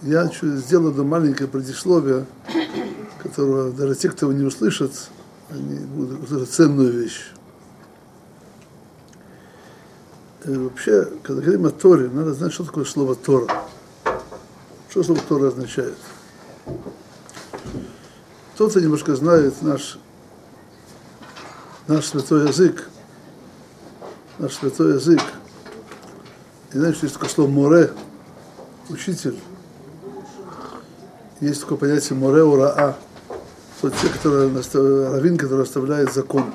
Я сделал одно маленькое предисловие, которого даже те, кто его не услышат, они будут услышать ценную вещь. Вообще, когда говорим о Торе, надо знать, что такое слово Тора. Что слово Тора означает? Кто-то немножко знает наш святой язык. Наш святой язык. И знаете, что есть такое слово море, учитель. Есть такое понятие море ураа. То те, раввин, который оставляет закон.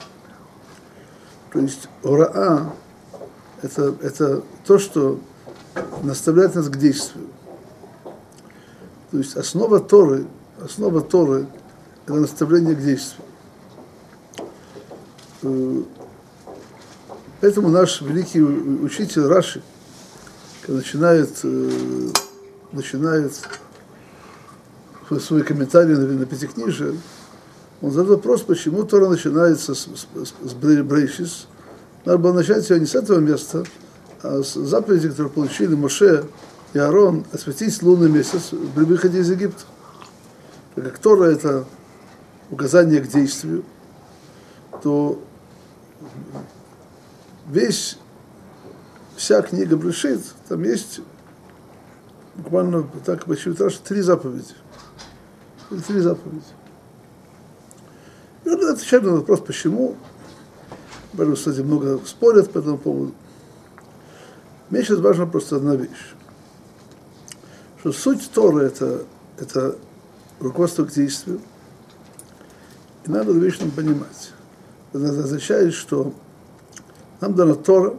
То есть ураа это то, что наставляет нас к действию. То есть основа Торы это наставление к действию. Поэтому наш великий учитель Раши, когда начинает свой комментарий на Пятикнижие, он задает вопрос, почему Тора начинается с Брейшис. Надо было начать ее не с этого места, а с заповеди, которые получили Моше и Аарон, осветить лунный месяц при выходе из Египта. Так как Тора это указание к действию, то вся книга Брешит, там есть буквально так почти три заповеди. Три заповеди. И он отвечает на вопрос, почему. Кстати, много спорят по этому поводу. Мне сейчас важна просто одна вещь. Что суть Торы это руководство к действию. И надо эту вещь нам понимать. Это означает, что нам дана Тора,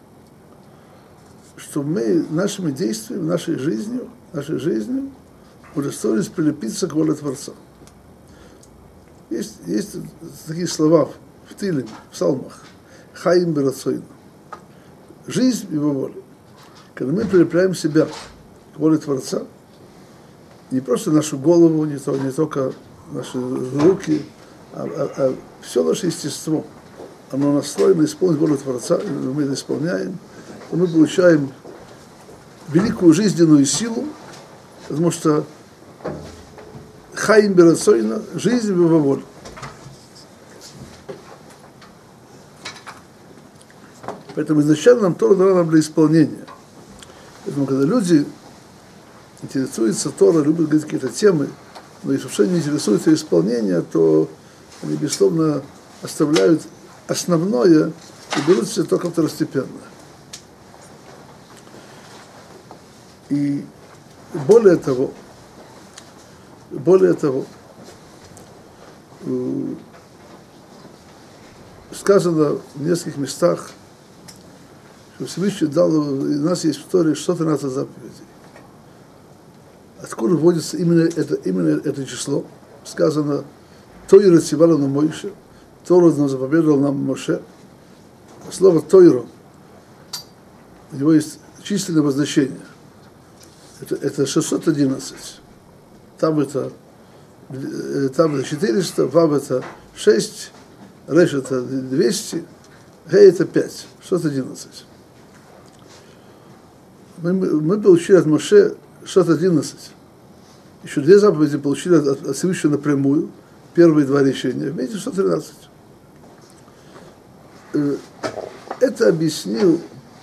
что мы нашими действиями, нашей жизнью удостоились прилепиться к воле Творца. Есть такие слова в Тиле, в псалмах. Хаим берацойну. Жизнь его воли. Когда мы прилепляем себя к воле Творца, не просто нашу голову, не только наши руки, а все наше естество, оно настроено исполнить волю Творца, и мы это исполняем, и мы получаем великую жизненную силу, потому что Хаим берацойна, жизнь в его воле. Поэтому изначально нам Тора дана для исполнения. Поэтому, когда люди интересуются Торой, любят говорить какие-то темы, но если совершенно не интересуется исполнение, то они, безусловно, оставляют основное и берут все только второстепенное. И более того, сказано в нескольких местах, что Всевышний дал, у нас есть в Торе 613 заповедей. Откуда вводится именно это число? Сказано, Тойра цивала на Моше, Тору заповедовал нам Моше. Слово Тойра, у него есть численное обозначение. Это 611. Там это 400, Вав это 6, Реш это 200, Гей это 5, 611. Мы получили от Моше 611. Еще две заповеди получили от Всевышнего напрямую. Первые два решения. Вместе 613. Это объяснил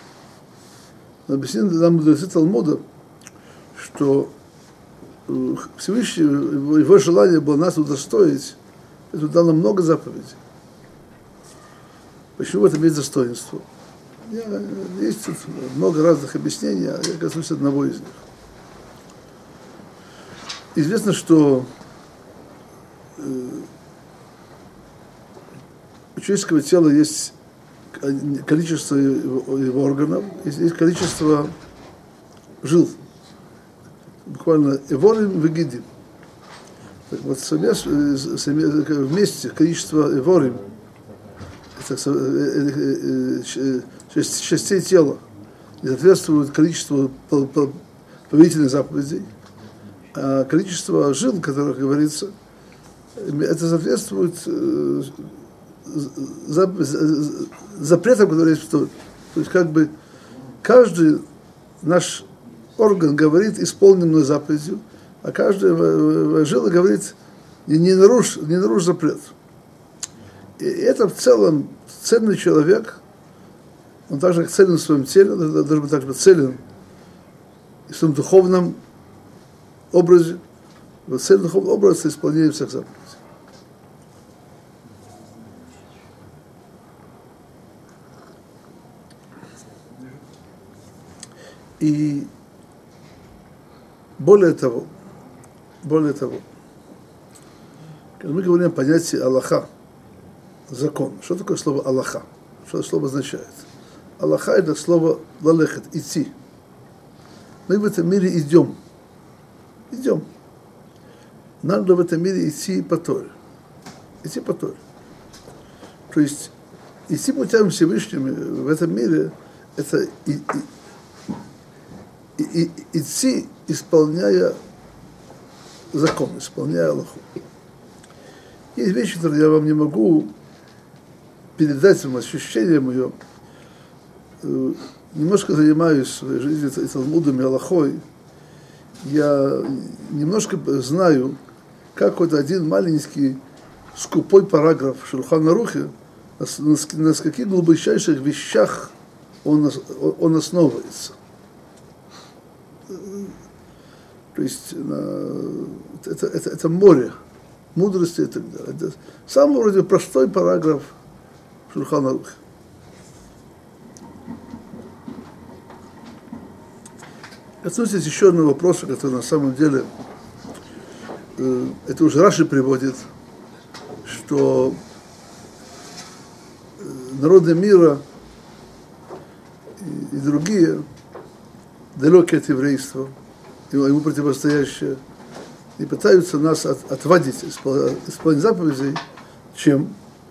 нам мудрецы Талмуда, что Всевышний, его желание было нас удостоить, это дал нам много заповедей. Почему в этом есть достоинство? Есть тут много разных объяснений, а я коснусь одного из них. Известно, что у человеческого тела есть количество его органов, есть количество жил. Буквально эворим вегидим. Так вот, вместе количество эворим, частей тела, не соответствует количеству повелительных заповедей, а количество жил, о которых говорится, это соответствует запретам, которые есть в Торе. То есть как бы каждый наш орган говорит исполненную заповедью, а каждая жила говорит не нарушь запрет. И это в целом цельный человек, он также как целен в своем теле, должен быть также целен в своем духовном образе, целый духовный образ исполнения всех заповедей. И более того, когда мы говорим о понятии Аллаха, закон, что такое слово Аллаха? Что это слово означает? Аллаха – это слово лалехет, идти. Мы в этом мире идем. Надо в этом мире идти по Торе. То есть идти путем Всевышними в этом мире – это идти, исполняя закон, исполняя Аллаху. Есть вещи, которые я вам не могу передать вам ощущение мое. Немножко занимаюсь в своей жизни и Талмудом, и Аллахой. Я немножко знаю, как вот один маленький скупой параграф в Шулхан Арухе, на каких глубочайших вещах он основывается. То есть это море мудрости и так далее. Это самый вроде простой параграф Шулхан Арухе. Коснусь еще одного вопроса, который на самом деле, это уже Раши приводит, что народы мира и другие, далекие от еврейства, ему противостоящие, и пытаются нас отводить, исполнить заповедей, чем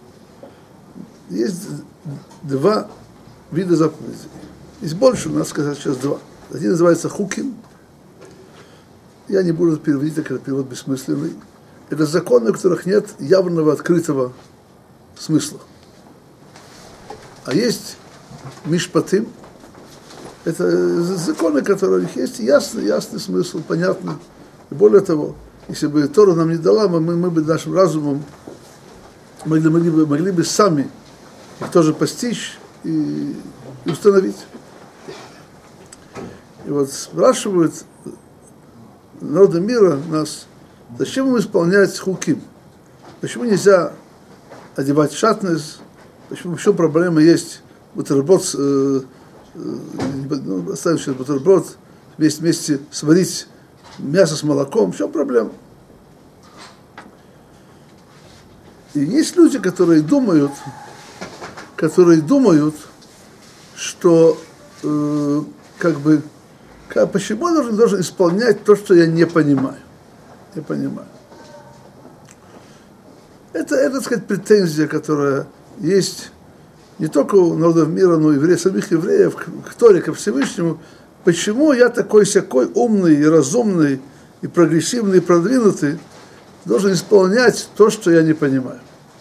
есть два вида заповедей. Есть больше, надо сказать сейчас два. Один называется хуким. Я не буду переводить, так как перевод бессмысленный. Это законы, у которых нет явного открытого смысла. А есть мишпатим. Это законы, которые у них есть ясный смысл, понятный. И более того, если бы Тора нам не дала, мы бы нашим разумом могли бы сами их тоже постичь и установить. И вот спрашивают народы мира нас, зачем им исполнять хуким? Почему нельзя одевать шатнес? Почему еще проблема есть бутерброд, оставим сейчас бутерброд, вместе сварить мясо с молоком, в чем проблема? И есть люди, которые думают, что почему я должен исполнять то, что я не понимаю? Это, так сказать, претензия, которая есть не только у народов мира, но и самих евреев к Торе, ко Всевышнему. Почему я такой-сякой умный и разумный, и прогрессивный, и продвинутый, должен исполнять то, что я не понимаю?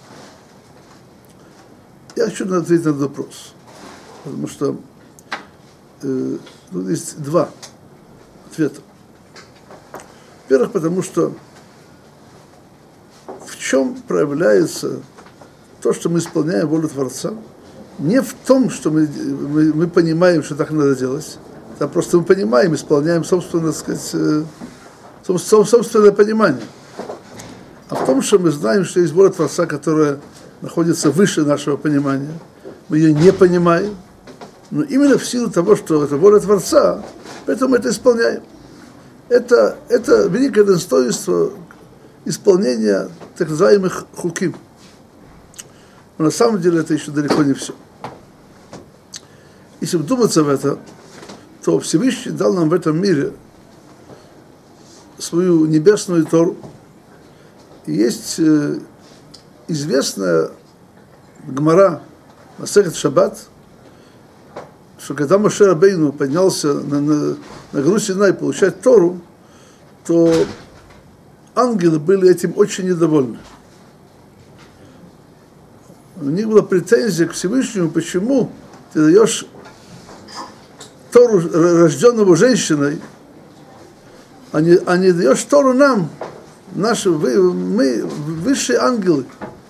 Я хочу ответить на этот вопрос, потому что тут есть два ответа. Во-первых, потому что в чем проявляется то, что мы исполняем волю Творца, не в том, что мы понимаем, что так надо делать, а просто мы понимаем, исполняем собственное, так сказать, собственное понимание. А в том, что мы знаем, что есть воля Творца, которая находится выше нашего понимания, мы ее не понимаем, но именно в силу того, что это воля Творца, поэтому мы это исполняем. Это великое достоинство исполнения так называемых хуким. Но на самом деле это еще далеко не все. Если вдуматься в это, то Всевышний дал нам в этом мире свою небесную Тору. И есть известная Гмара Масехет Шаббат, что когда Моше Рабейну поднялся на гору Синай получать Тору, то ангелы были этим очень недовольны. У них была претензия к Всевышнему, почему ты даешь Тору, рожденного женщиной, а не даешь Тору нам, мы высшие ангелы.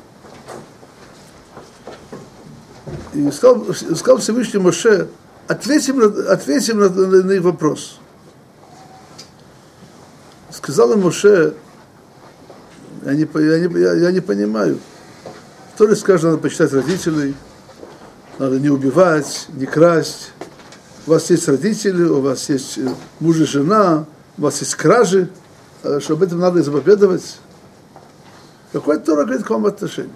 И сказал Всевышний Моше, ответим на их вопрос. Сказал ему Моше, я не понимаю. В Торе скажет, надо почитать родителей, надо не убивать, не красть. У вас есть родители, у вас есть муж и жена, у вас есть кражи, что об этом надо заповедовать. Какой Тора говорит к вам отношение?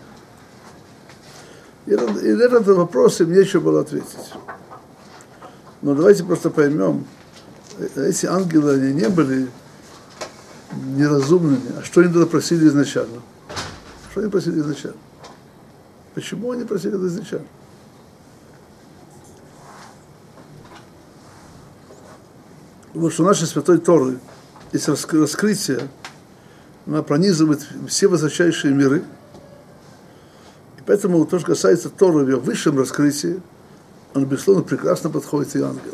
И на этот вопрос им нечего было ответить. Но давайте просто поймем, эти ангелы, они не были неразумными. А что они тогда просили изначально? Что они просили изначально? Почему они просили это изначально? Потому что у нашей Святой Торы есть раскрытие, она пронизывает все высочайшие миры. И поэтому то, что касается Торы в ее высшем раскрытии, он, безусловно, прекрасно подходит и ангелу.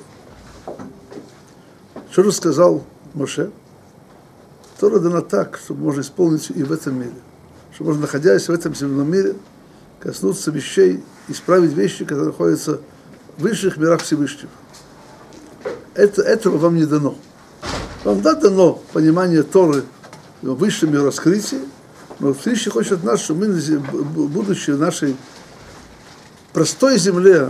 Что же сказал Моше? Тора дана так, чтобы можно исполнить и в этом мире. Чтобы можно, находясь в этом земном мире, коснуться вещей, исправить вещи, которые находятся в высших мирах Всевышнего. Этого вам не дано. Вам дано понимание Торы в высшем ее раскрытии, но Всевышний хочет от нас, чтобы мы, будучи в нашей простой земле,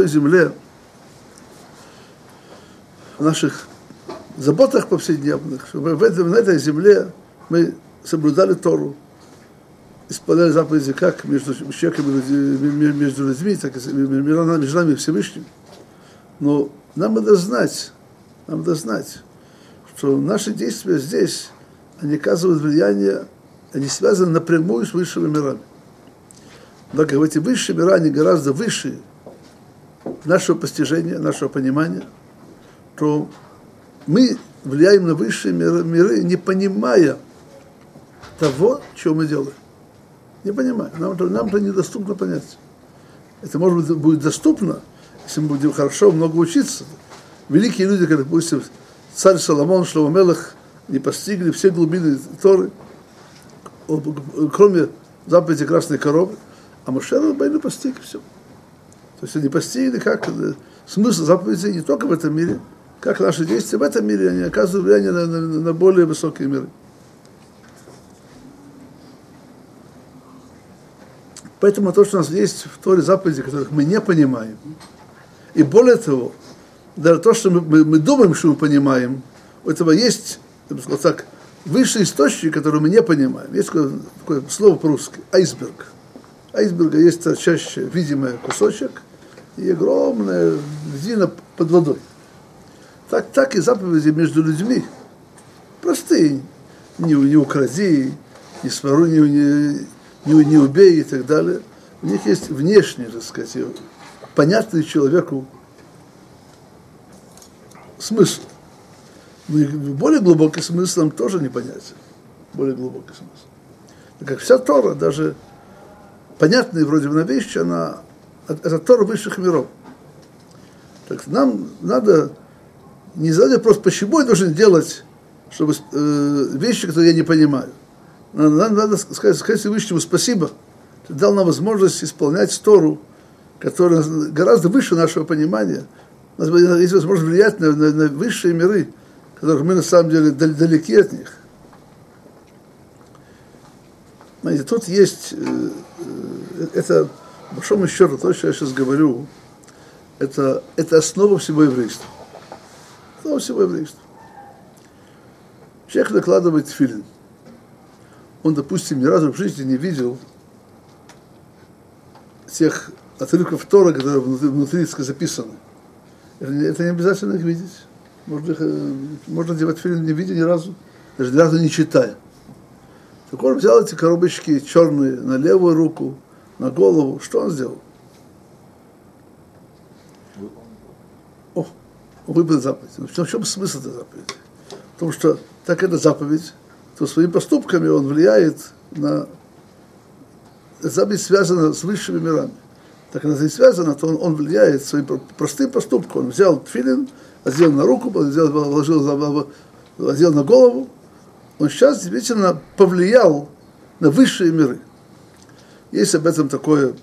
в наших заботах повседневных, чтобы на этой земле мы соблюдали Тору, исполняли заповеди как между человеком, между людьми, так и между нами и Всевышним. Но нам надо знать, что наши действия здесь, они оказывают влияние, они связаны напрямую с высшими мирами. Так как эти высшие миры, они гораздо выше нашего постижения, нашего понимания, то мы влияем на высшие миры, не понимая того, что мы делаем. Не понимаем. Нам это недоступно понять. Это, может быть, будет доступно, если мы будем хорошо, много учиться. Великие люди, как, допустим, царь Соломон, Шломо Мелех, не постигли все глубины Торы, кроме заповеди красной коровы, а Моше Рабейну постиг все. То есть они постигли, как смысл заповедей не только в этом мире, как наши действия в этом мире, они оказывают влияние на более высокие миры. Поэтому то, что у нас есть в Торе заповеди, которых мы не понимаем, и более того, даже то, что мы думаем, что мы понимаем, у этого есть, я бы сказал так, высший источник, который мы не понимаем. Есть такое слово по-русски – айсберг. Айсберга есть торчащий, видимый кусочек и огромная льдина под водой. Так и заповеди между людьми простые. Не укради, не своруй, не убей и так далее. У них есть внешний, так сказать, понятный человеку смысл. Но и более глубокий смысл нам тоже непонятен. Более глубокий смысл. Так как вся Тора, даже понятная вроде бы вещь, это Тора высших миров. Так нам надо не задать вопрос, почему я должен делать, чтобы вещи, которые я не понимаю. Надо сказать Всевышнему спасибо, ты дал нам возможность исполнять Тору, которая гораздо выше нашего понимания. У нас есть возможность влиять на высшие миры, которых мы на самом деле далеки от них. Знаете, тут есть, это, по большому счету, то, что я сейчас говорю, это основа всего еврейства. Основа всего еврейства. Человек накладывает тфилин. Он, допустим, ни разу в жизни не видел тех отрывков Тора, которые внутри записаны. Это не обязательно их видеть. Можно делать тфилин не видя ни разу, даже ни разу не читая. Так он взял эти коробочки черные на левую руку, на голову. Что он сделал? Он выполнил заповедь. В чем смысл этой заповеди? Потому что так это заповедь, то своими поступками он влияет на... Заповедь связана с высшими мирами. так как это не связано, то он влияет своим простым поступком. Он взял тфилин, одел на руку, одел на голову. Он сейчас действительно повлиял на высшие миры. Есть об этом такое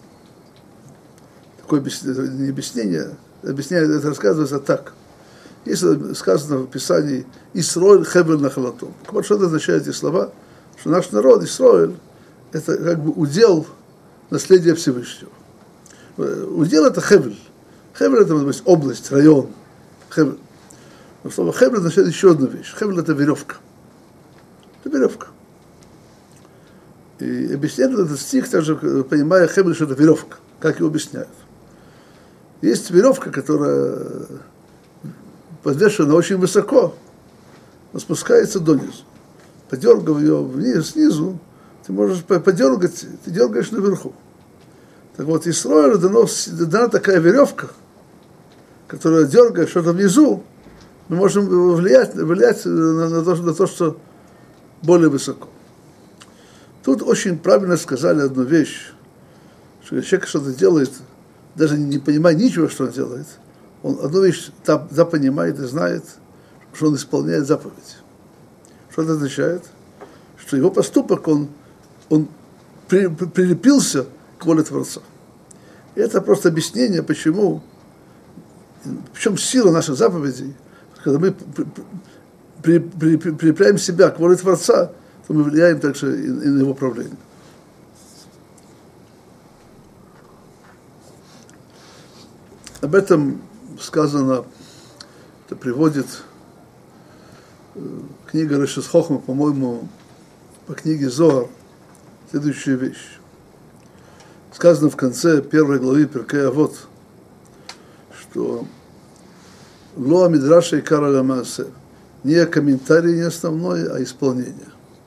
не объяснение, это рассказывается так. Если сказано в Писании «Исроэль хевель нахалатом». Вот что это означает эти слова? Что наш народ, Исроэль, это как бы удел наследия Всевышнего. Удел это хевель. Хевель это может быть область, район. Хевель. Но слово хевель означает еще одну вещь. Хевель это веревка. Это веревка. И объясняют этот стих, также понимая хевель, что это веревка. Как его объясняют. Есть веревка, которая подвешена очень высоко, но спускается донизу. Подергав ее вниз, снизу, ты можешь подергать, ты дергаешь наверху. Так вот, Исроэлю дана такая веревка, которая дергает что-то внизу, мы можем влиять на то, что более высоко. Тут очень правильно сказали одну вещь, что если человек что-то делает, даже не понимая ничего, что он делает, он одну вещь понимает и знает, что он исполняет заповедь. Что это означает? Что его поступок, он прилепился к воле Творца. И это просто объяснение, почему, в чем сила наших заповедей, когда мы прилепляем себя к воле Творца, то мы влияем также и на его правление. Об этом сказано, это приводит книга Решес Хохма, по-моему, по книге Зоар, следующая вещь. Сказано в конце первой главы Перкей Авот, что «Ло амидраша икар аля маасе» не комментарий не основной, а исполнение.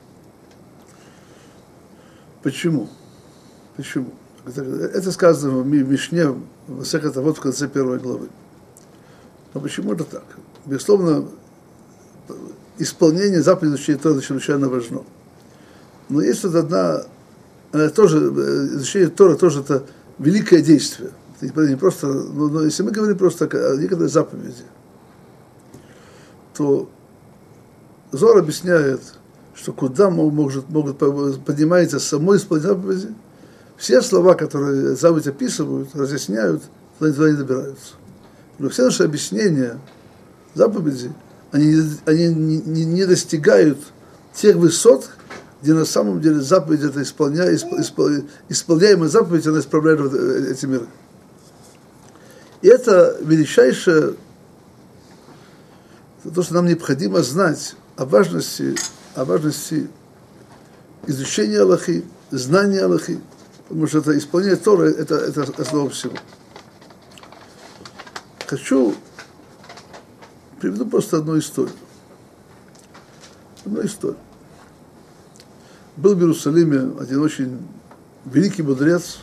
Почему? Почему? Это сказано в Мишне, в Масехет Авот в конце первой главы. Но почему это так? Безусловно, исполнение заповедей изучения Торы чрезвычайно важно. Но есть вот одна, она тоже, изучение Торы тоже это великое действие. Это не просто, но если мы говорим просто о некоторой заповеди, то Зоар объясняет, что куда могут поднимается само исполнение заповеди, все слова, которые заповедь описывают, разъясняют, туда не добираются. Но все наши объяснения заповеди, они не достигают тех высот, где на самом деле заповедь, это исполняемая заповедь, она исправляет эти миры. И это величайшее, то, что нам необходимо знать о важности изучения Аллахи, знания Аллахи, потому что это исполнение Торы, это основа всего. Приведу просто одну историю. Был в Иерусалиме один очень великий мудрец,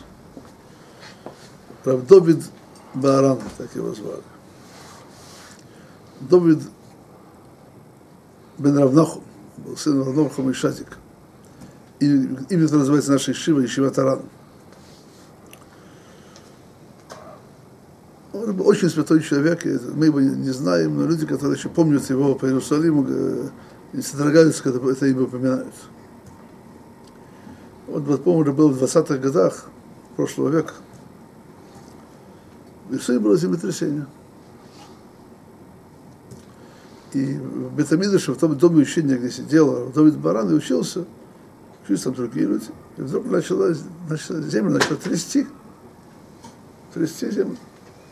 Рав Довид Бааран, так его звали. Довид бен Рав Нахум, был сын Рав Нахума и Шатик. Имя это называется наша Ешива Таран. Он был очень святой человек, мы его не знаем, но люди, которые еще помнят его по Иерусалиму, содрогаются, когда это имя упоминают. Он, по-моему, был в 20-х годах прошлого века. В Иерусалиме было землетрясение. И в Бет-Мидраше, в том доме учения, где сидел Довид Бааран и учился там другие люди. И вдруг землю начала трясти землю.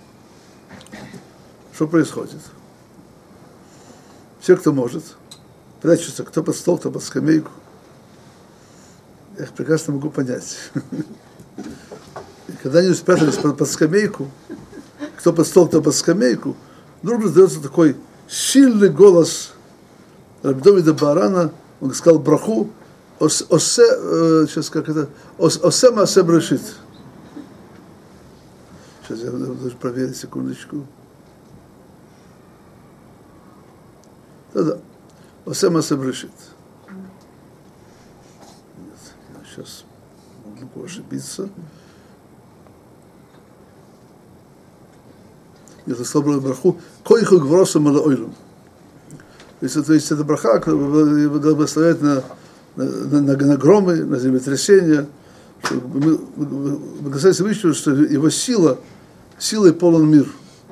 Что происходит? Все, кто может, прячутся, кто под стол, кто под скамейку. Я их прекрасно могу понять. И когда они спрятались под скамейку, кто под стол, кто под скамейку, вдруг раздается такой сильный голос Раби Довида Баарана. Он сказал браху осе маасе брешит. Сейчас я должен проверить, секундочку. Да. Осе маасе брешит. Сейчас могу ошибиться. это сказал браху, койху гвроса малаойлум. То есть это браха, благословляет на громы, на землетрясения, благословляет Всевышнего, что его силой полон мир.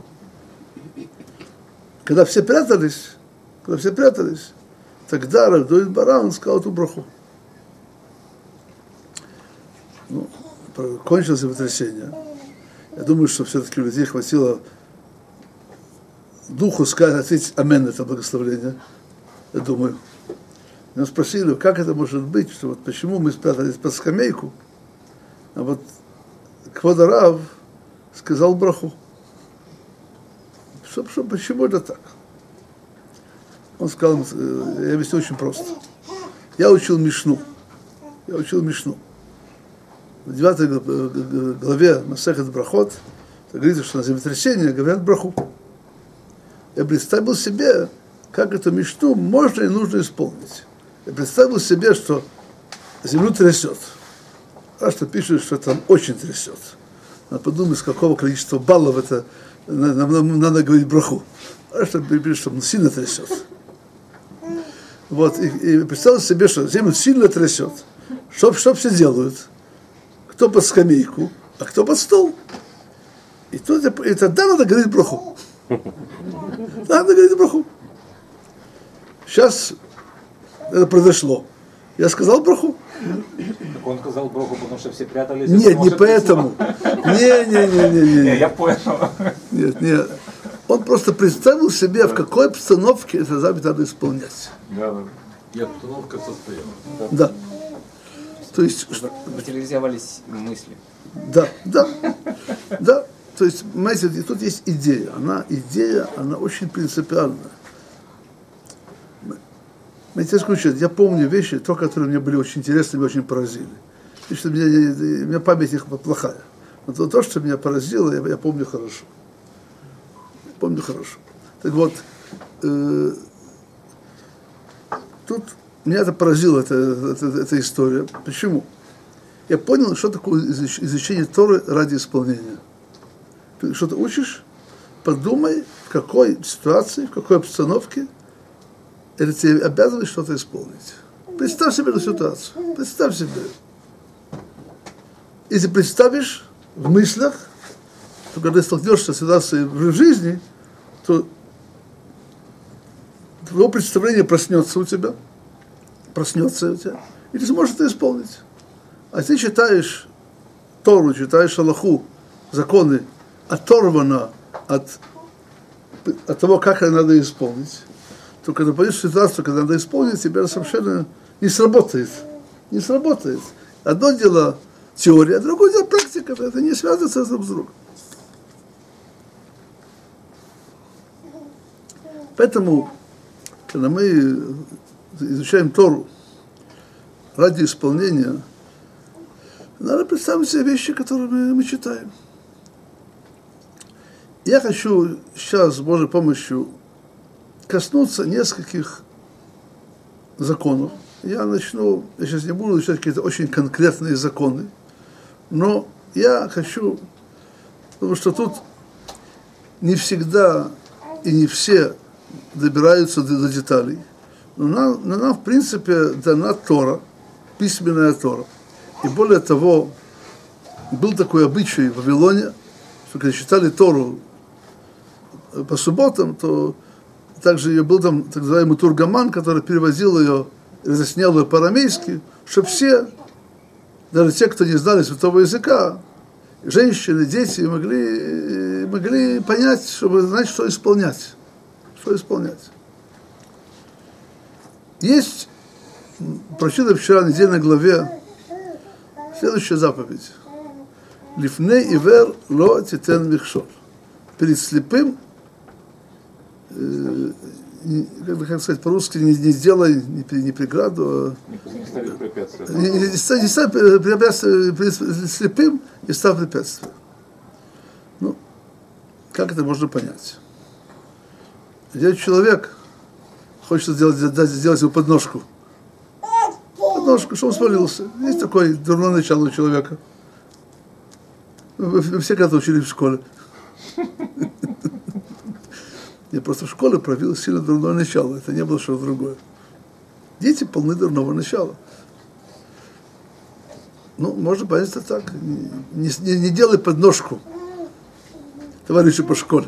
Когда все прятались, тогда Рав Довид Баран сказал эту браху. Ну, кончилось землетрясение. Я думаю, что все-таки у людей хватило духу сказать, ответить амен на это благословление. Я думаю. Нас спросили, как это может быть, что вот почему мы спрятались под скамейку, а вот Квода Рав сказал браху. Почему это так? Он сказал, я объясню очень просто. Я учил Мишну. В 9 главе Масехет Брахот говорится, что на землетрясение говорят браху. Я представил себе, как эту Мишну можно и нужно исполнить. Я представил себе, что землю трясет. А что пишут, что там очень трясет. Надо подумать, с какого количества баллов это нам надо говорить браху. А что пишут, что сильно трясет. Вот, и представил себе, что землю сильно трясет. Что все делают? Кто под скамейку, а кто под стол. И тогда надо говорить браху. Надо говорить браху. Сейчас это произошло. Я сказал браху. Так он сказал браху, потому что все прятались. Нет, не поэтому. Не. Я понял. Нет. Он просто представил себе, в какой обстановке это заповедь надо исполнять. Да. И обстановка состояла. Да. То есть... Материализовались мысли. Да. То есть, понимаете, тут есть идея. Она очень принципиальная. Я помню вещи, которые мне были очень интересны, меня очень поразили. И что у меня память их плохая. Но то, что меня поразило, я помню хорошо. Так вот, тут меня это поразило, эта история. Почему? Я понял, что такое изучение Торы ради исполнения. Ты что-то учишь, подумай, в какой ситуации, в какой обстановке это тебе обязывает что-то исполнить. Представь себе эту ситуацию. Представь себе. Если представишь в мыслях, то когда ты столкнешься с ситуацией в жизни, то твое представление проснется у тебя, и ты сможешь это исполнить. А ты читаешь Тору, читаешь Аллаху, законы, оторвано от того, как это надо исполнить, то когда пойдешь в ситуацию, когда надо исполнить, тебе совершенно не сработает. Одно дело теория, а другое дело практика. Это не связывается друг с другом. Поэтому, когда мы изучаем Тору ради исполнения, надо представить себе вещи, которые мы читаем. Я хочу сейчас, с Божьей помощью, коснуться нескольких законов. Я сейчас не буду изучать какие-то очень конкретные законы, но я хочу, потому что тут не всегда и не все добираются до деталей, но нам, в принципе, дана Тора, письменная Тора. И более того, был такой обычай в Вавилоне, что когда читали Тору по субботам, то также был там так называемый тургаман, который перевозил ее, разъяснял ее по-арамейски, чтобы все, даже те, кто не знали святого языка, женщины, дети могли понять, чтобы знать, что исполнять. Есть, прочитано вчера в недельной главе, следующая заповедь. Лифней ивер ло титен михшоль. Перед слепым, как сказать по-русски, не сделай не преграду, Не ставь препятствия. не ставь препятствия перед слепым, не ставь препятствия. Ну, как это можно понять? Где человек хочет сделать ему подножку, чтобы он свалился. Есть такое дурное начало у человека. Вы все когда-то учили в школе. Мне просто в школе проявилось сильно дурное начало. Это не было что-то другое. Дети полны дурного начала. Ну, можно понять это так. Не делай подножку товарищу по школе.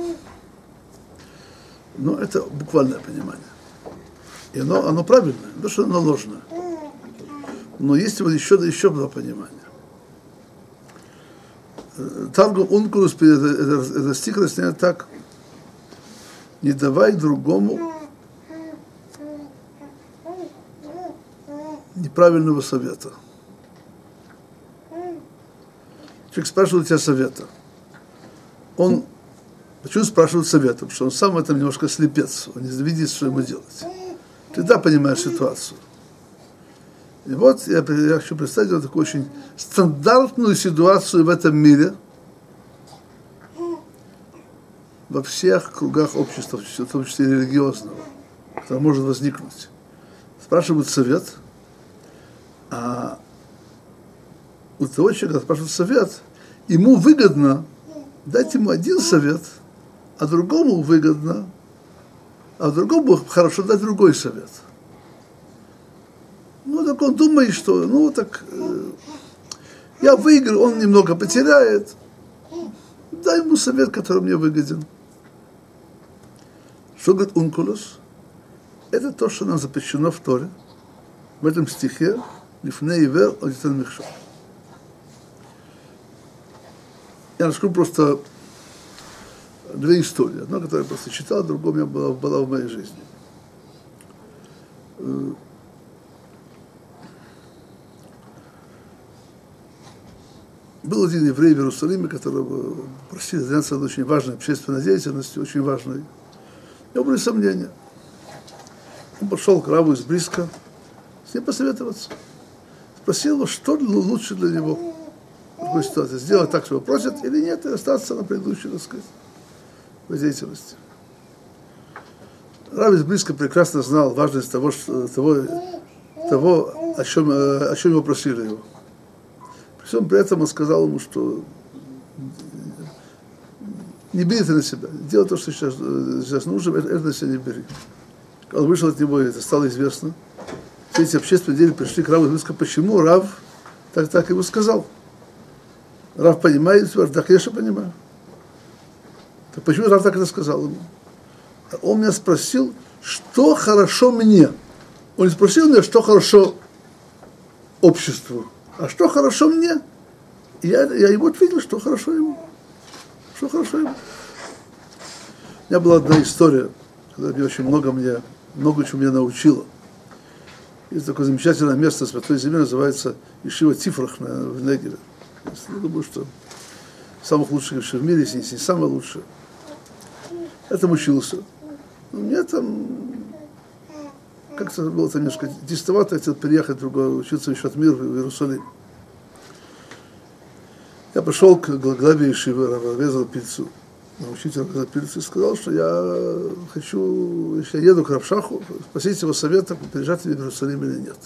Но это буквальное понимание. И оно правильное, не то, что оно ложное. Но есть вот еще два понимания. Таргум Ункулус, это стих разъясняет так: не давай другому неправильного совета. Человек спрашивает у тебя совета. Почему спрашивает совета? Потому что он сам в этом немножко слепец, он не видит, что ему делать. Ты да понимаешь ситуацию. И вот я хочу представить вот такую очень стандартную ситуацию в этом мире, во всех кругах общества, в том числе религиозного, которое может возникнуть. Спрашивают совет, а у того человека спрашивают совет, ему выгодно дать ему один совет, а другому выгодно, а другому хорошо дать другой совет. Ну, так он думает, что, я выиграю, он немного потеряет, дай ему совет, который мне выгоден. Что говорит Ункулус? Это то, что нам запрещено в Торе, в этом стихе, «Лифней ивер одитен михшол». Я расскажу просто две истории. Одна, которую я просто читал, другая у меня была в моей жизни. Был один еврей в Иерусалиме, которого просили заняться очень важной общественной деятельностью, очень важной. У него были сомнения. Он пошел к равву из Бриска с ним посоветоваться. Спросил его, что лучше для него в такой ситуации. Сделать так, что его просят, или нет, и остаться на предыдущей, так сказать, деятельности. Рав из Бриска прекрасно знал важность того, о чем его просили его. При всем при этом он сказал ему, что не бери это на себя, делай то, что сейчас нужно, это на себя не бери. Когда он вышел от него, это стало известно. Все эти общественные деятели пришли к Раву и сказали, почему Рав так ему сказал. Рав понимает, да, конечно, понимаю. Так почему Рав так это сказал ему? Он меня спросил, что хорошо мне. Он не спросил меня, что хорошо обществу, а что хорошо мне. И я ему ответил, что хорошо ему. Что хорошо ему. У меня была одна история, которая мне очень много чего меня научила. Есть такое замечательное место в Святой Земле, называется Ешива Тифрах в Негеве. Я думаю, что самых лучших ешив в мире, если не самое лучшее. Я там учился. Но мне там как-то было там немножко тестовато, я хотел переехать учиться в Ишат-Мир в Иерусалим. Я пошел к главе ешивы, Рав Пильцу, учителю Рава Пильцу, и сказал, что я хочу, если я еду к Рав Шаху, спросить его совета, переезжать ли в Иерусалим или нет.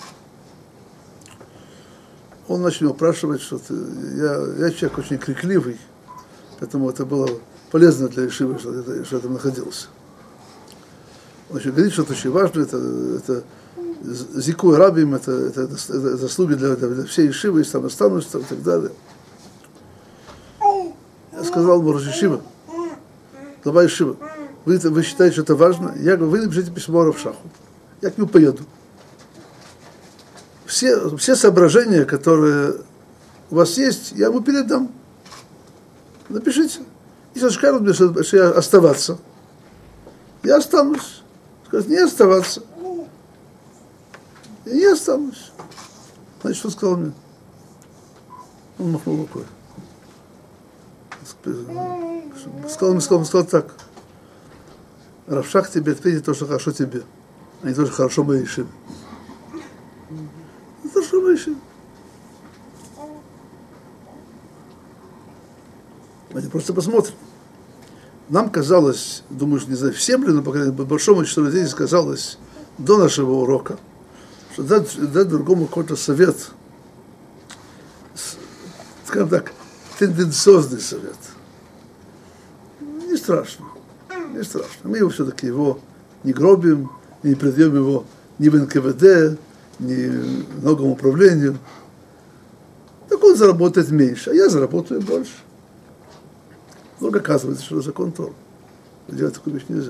Он начал меня упрашивать, что я человек очень крикливый, поэтому это было полезно для ешивы, что я там находился. Он еще говорит, что это очень важно, это зикуй рабим, это заслуги для всей ешивы, если там останутся и так далее. Я сказал ему, Рош ешива, глава ешивы, вы считаете, что это важно? Я говорю, вы напишите письмо Рав Шаху, я к нему поеду. Все соображения, которые у вас есть, я ему передам. Напишите. Если он скажет мне, что я оставаться, я останусь. Скажет, не оставаться. Я не останусь. Значит, что сказал мне? Он махнул рукой. Сказал так. Рав Шах тебе ответит то, что хорошо тебе, а не то, что хорошо моей ешиве. Это что мы ищем? Давайте просто посмотрим. Нам казалось, думаю, не знаю, всем ли, но по большому числу людей казалось до нашего урока, что дать другому какой-то совет, скажем так, тенденциозный совет. Не страшно. Не страшно. Мы его все-таки его не гробим, не предаем его ни в НКВД, ни многому управлению. Так он заработает меньше, а я заработаю больше. Только оказывается, что закон Торы. Делать такую вещь нельзя.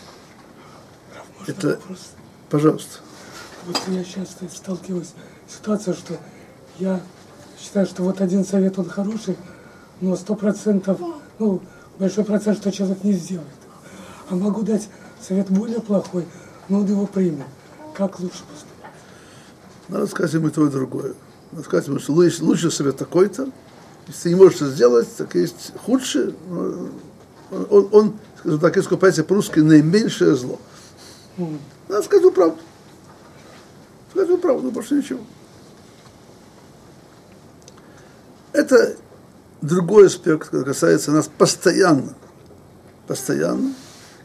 Это, вопрос? Пожалуйста. Вот я часто сталкиваюсь с ситуацией, что я считаю, что вот один совет, он хороший, но 100%, ну, большой процент, что человек не сделает. А могу дать совет более плохой, но он его примет. Как лучше поступить? Надо сказать ему и то, и другое. Надо сказать ему, что лучший совет такой-то. Если ты не можешь это сделать, так есть худший. Он скажем так, есть понятие по-русски наименьшее зло. Надо сказать ему правду. Сказать ему правду, больше ничего. Это другой аспект, который касается нас постоянно. Постоянно.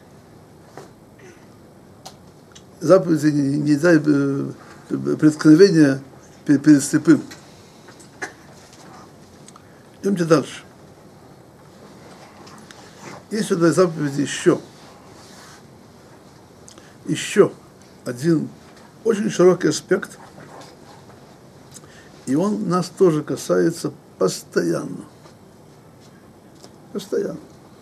Заповеди не дай преткновения перед слепым. Идемте дальше. Есть в этой заповеди еще один очень широкий аспект, и он нас тоже касается постоянно. Постоянно.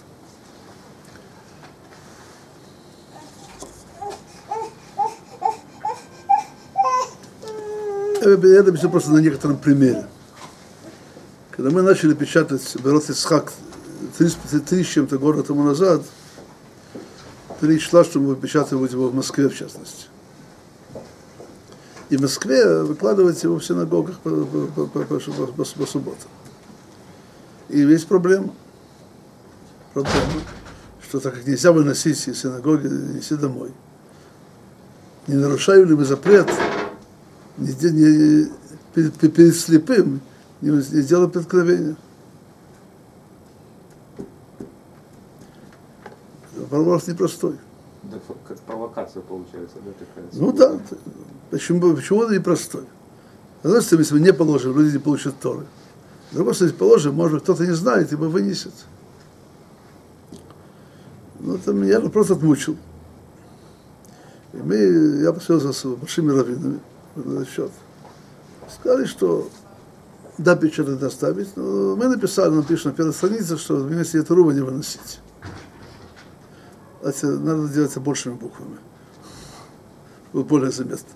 Я объясню просто на некотором примере. Когда мы начали печатать Берот Ицхак 3 с чем-то года тому назад, речь шла, что мы выпечатывать его в Москве, в частности. И в Москве выкладывать его в синагогах по субботам. И есть проблема. Проблема, что так как нельзя выносить из синагоги, нести домой. Не нарушаем ли мы запрет перед слепым, не сделать преткновения? Вопрос непростой. Да, как провокация получается, да, такая? Ну да. Почему это непростой? С одной стороны, если мы не положим, люди не получат Торы. С другой стороны, если положим, может, кто-то не знает, ибо вынесет. Ну, это меня вопрос отмучил. И я посмотрел с большими раввинами на этот счет. Сказали, что да, печатать доставить, но мы напишем на первой странице, что вместе эту рубу не выносить. Надо делать это большими буквами. Будет более заметно.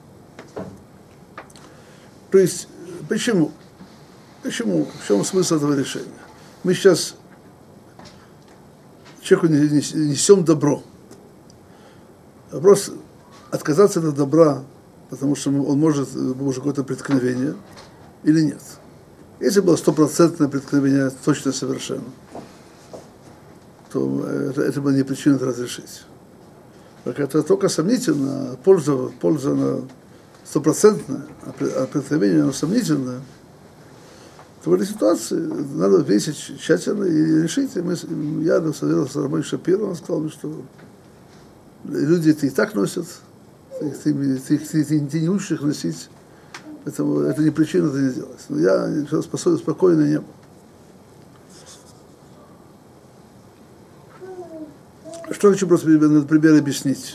То есть, почему? Почему? В чем смысл этого решения? Мы сейчас человеку несем добро. Вопрос отказаться от добра, потому что он может какое-то преткновение, или нет. Если было 100% преткновение, точно совершенно, то это была не причина это разрешить. Так это только сомнительно, польза на 100%, а преткновение оно сомнительное, то в этой ситуации надо весить тщательно и решить. Я советовал с Рабой Шапиром, он сказал мне, что люди это и так носят, ты не учишь их носить, поэтому это не причина это не делать. Но я спокойно не был. Что хочу просто на примере объяснить.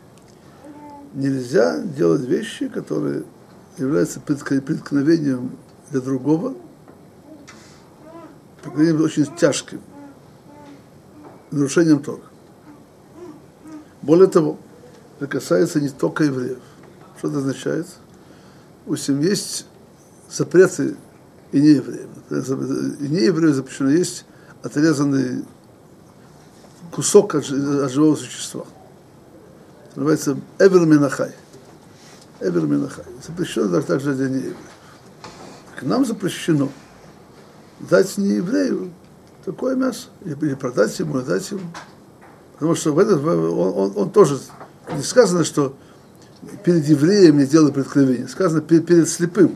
Нельзя делать вещи, которые являются преткновением для другого, преткновением очень тяжким, нарушением Торы. Более того, это касается не только евреев. Что это означает? У семьи есть запреты и неевреев. И неевреев запрещено есть отрезанный кусок от живого существа. Называется Эвер Минахай. Эвер Минахай. Запрещено также для неевреев. Так нам запрещено дать нееврею такое мясо. Или продать ему, или дать ему. Потому что он тоже, не сказано, что перед евреем не делай преткновения. Сказано перед слепым.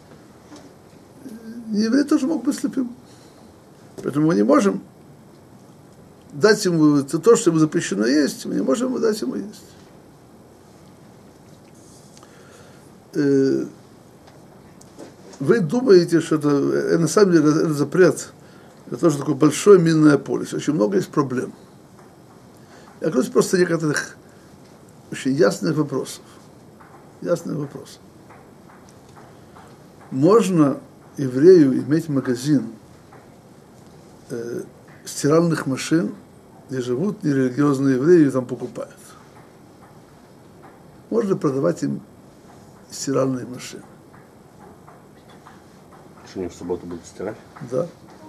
Еврей тоже мог быть слепым. Поэтому мы не можем дать ему то, что ему запрещено есть, мы не можем ему дать ему есть. Вы думаете, что это на самом деле это запрет, это тоже такое большое минное поле, очень много есть проблем. Я коснусь просто некоторых очень ясных вопросов. Ясных вопросов. Можно еврею иметь магазин стиральных машин, где живут нерелигиозные евреи и там покупают. Можно продавать им стиральные машины. Что они в субботу будут стирать? Да.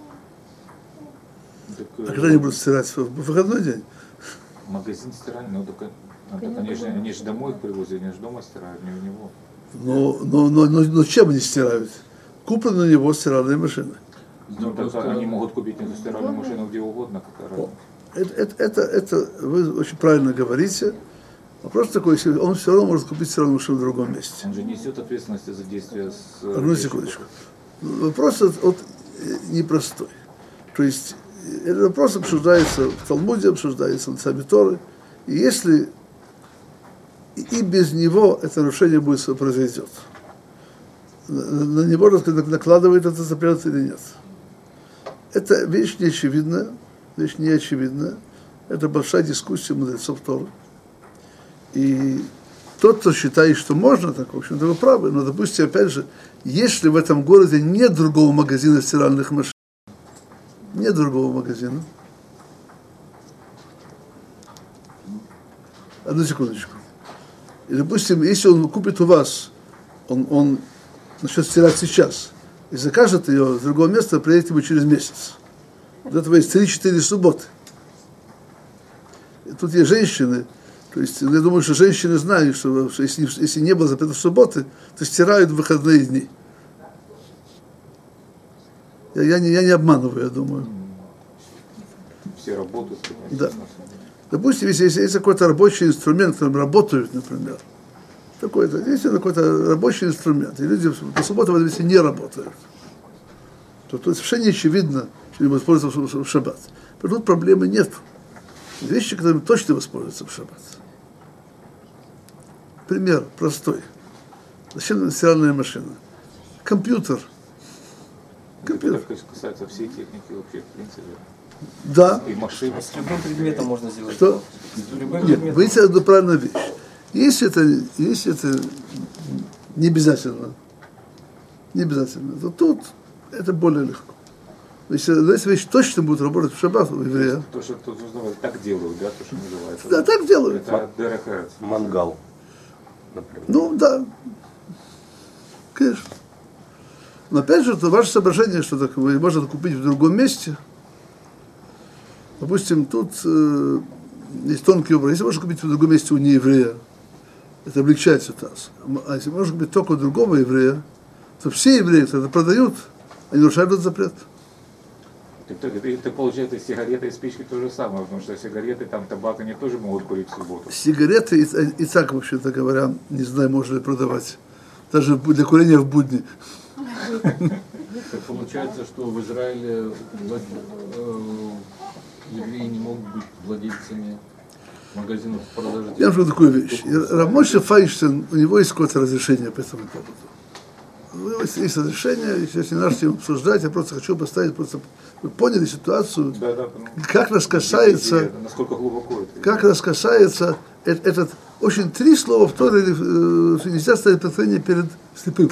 Так, А когда они будут стирать? В выходной день? магазин стиральный, ну только они же домой их привозят, они же дома стирают, не у него. Но чем они стирают? Куплены на него стиральные машины. Ну, так они могут купить эту стиральную машину где угодно, какая разница. Это вы очень правильно говорите. Вопрос такой, если он все равно может купить стиральную машину в другом месте. Он же несет ответственность за действия с... Одну секундочку. Вопрос вот непростой. То есть этот вопрос обсуждается в Талмуде, обсуждается в Цами Торы. И если и без него это нарушение будет произойдет, на него накладывает это запрет или нет. Это вещь неочевидная, вещь неочевидная. Это большая дискуссия мудрецов Торы. И тот, кто считает, что можно, так, в общем-то, вы правы. Но, допустим, опять же, если в этом городе нет другого магазина стиральных машин, нет другого магазина. Одну секундочку. И, допустим, если он купит у вас, он начнет стирать сейчас, и закажет ее с другого места, приедет ему через месяц. До этого есть 3-4 субботы. И тут есть женщины, то есть я думаю, что женщины знают, что если не было запрета в субботы, то стирают в выходные дни. Я не обманываю, я думаю. Все работают. Да. Допустим, если есть какой-то рабочий инструмент, которым работают, например, если какой-то рабочий инструмент, и люди по субботам в этом месте не работают, то совершенно не очевидно, что они воспользуются в шаббат. Но тут проблемы нет. Вещи, которыми точно воспользуются в шаббат. Пример простой. Зачем стиральная машина? Компьютер. Это касается всей техники вообще, в принципе. Да. И машин. С любым предметом можно сделать. Что? С любым Нет, предметом. вы это правильная вещь. Если это не обязательно, то тут это более легко. Если вещь точно будет работать в шаббат у еврея. То, что тут так делают, да, то, что называется. Да, так делают. Это ДРХ. Мангал, например. Ну, да. Конечно. Но опять же, это ваше соображение, что так можно купить в другом месте. Допустим, тут есть тонкий образ. Если можно купить в другом месте у нееврея, это облегчает ситуацию. А если можно купить только у другого еврея, то все евреи, которые это продают, они нарушают этот запрет. Это получается, сигареты и спички то же самое, потому что сигареты, там табак, они тоже могут курить в субботу. Сигареты и так, вообще-то говоря, не знаю, можно ли продавать. Даже для курения в будни. Так получается, что в Израиле евреи не могут быть владельцами магазинов по продаже. Я вам скажу такую вещь. Рав Моше Файнштейн, у него есть какое-то разрешение по этому поводу. У него есть разрешение, сейчас не надо с ним обсуждать, я просто хочу поставить, вы поняли ситуацию, Да, как нас касается, насколько глубоко это. как нас касается этот, очень 3 слова в Торе, нельзя ставить преклонение перед слепым.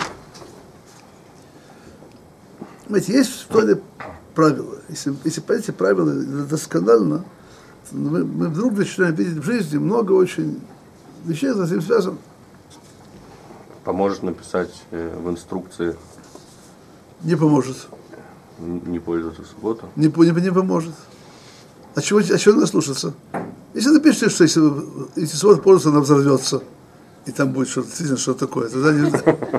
Знаете, есть в Торе правила. Если по эти правила досконально, мы вдруг начинаем видеть в жизни много очень вещей, с этим связано. Поможет написать в инструкции Не поможет. не пользоваться в субботу. Не поможет. А чего надо слушаться? Если напишите, что если суббота пользуется, она взорвется, и там будет что-то такое, тогда не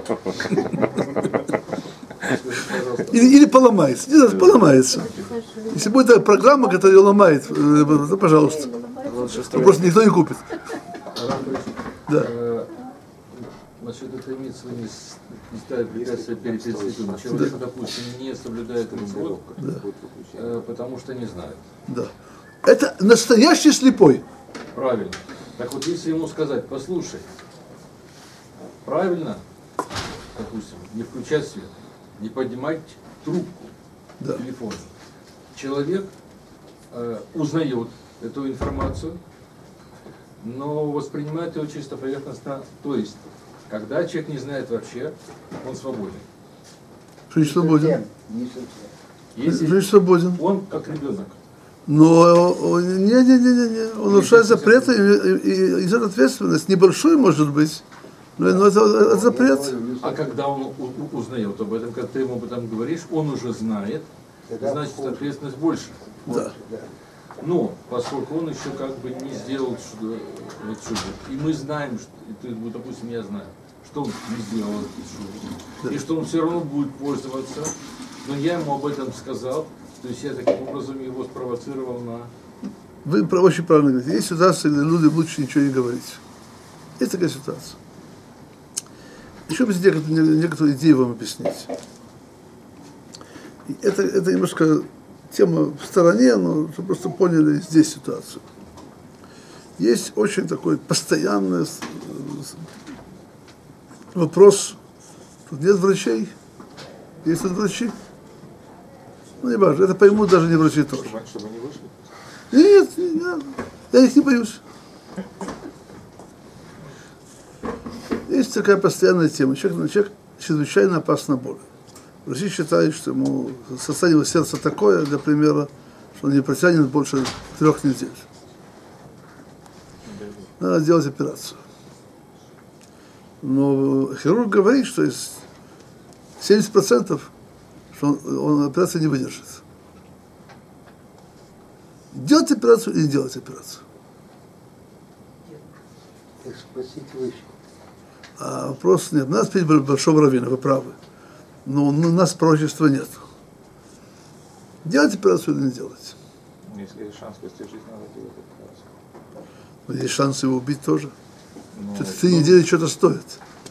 или поломается. Не знаю, поломается. Если будет такая программа, которая ее ломает, то, пожалуйста. Просто никто не купит. Да. Значит, это имеется в виду не ставить препятствия перед слепым. Человек, допустим, не соблюдает этот год, потому что не знает. Да. Это настоящий слепой. Правильно. Так вот, если ему сказать, послушай, правильно, допустим, не включать свет, не поднимать трубку телефона. Человек узнает эту информацию, но воспринимает его чисто поверхностно. То есть, когда человек не знает вообще, он свободен. Что значит свободен? Если Что значит свободен? он как ребенок. Но не, он нарушает запреты и идет ответственность. Небольшой, может быть, но это запрет. А когда он узнает об этом, когда ты ему об этом говоришь, он уже знает, значит ответственность больше. Да. Но поскольку он еще как бы не сделал вот чудо, и мы знаем, что, вот, допустим, я знаю, что он не сделал это чудо, и что он все равно будет пользоваться, но я ему об этом сказал, то есть я таким образом его спровоцировал на... Вы очень правильно говорите. Есть ситуации, где люди лучше ничего не говорить. Есть такая ситуация. Еще бы некоторые идеи вам объяснить. И это немножко тема в стороне, но чтобы просто поняли здесь ситуацию. Есть очень такой постоянный вопрос. Тут нет врачей, есть тут врачи. Ну, не важно, это поймут даже не врачи тоже. Чтобы не вышли? Нет, я их не боюсь. Есть такая постоянная тема. Человек чрезвычайно опасно болен. Врачи считают, что ему состояние его сердца такое, для примера, что он не протянет больше 3 недель. Надо сделать операцию. Но хирург говорит, что есть 70%, что он операцию не выдержит. Делать операцию или не делать операцию? А вопрос нет. У нас перед большого раввина, вы правы. Но у нас пророчества нет. Делать операцию или не делать? Если есть шанс спасти жизнь, надо делать операцию. Но есть шанс его убить тоже. Ну, Что-то 3 недели что-то стоит.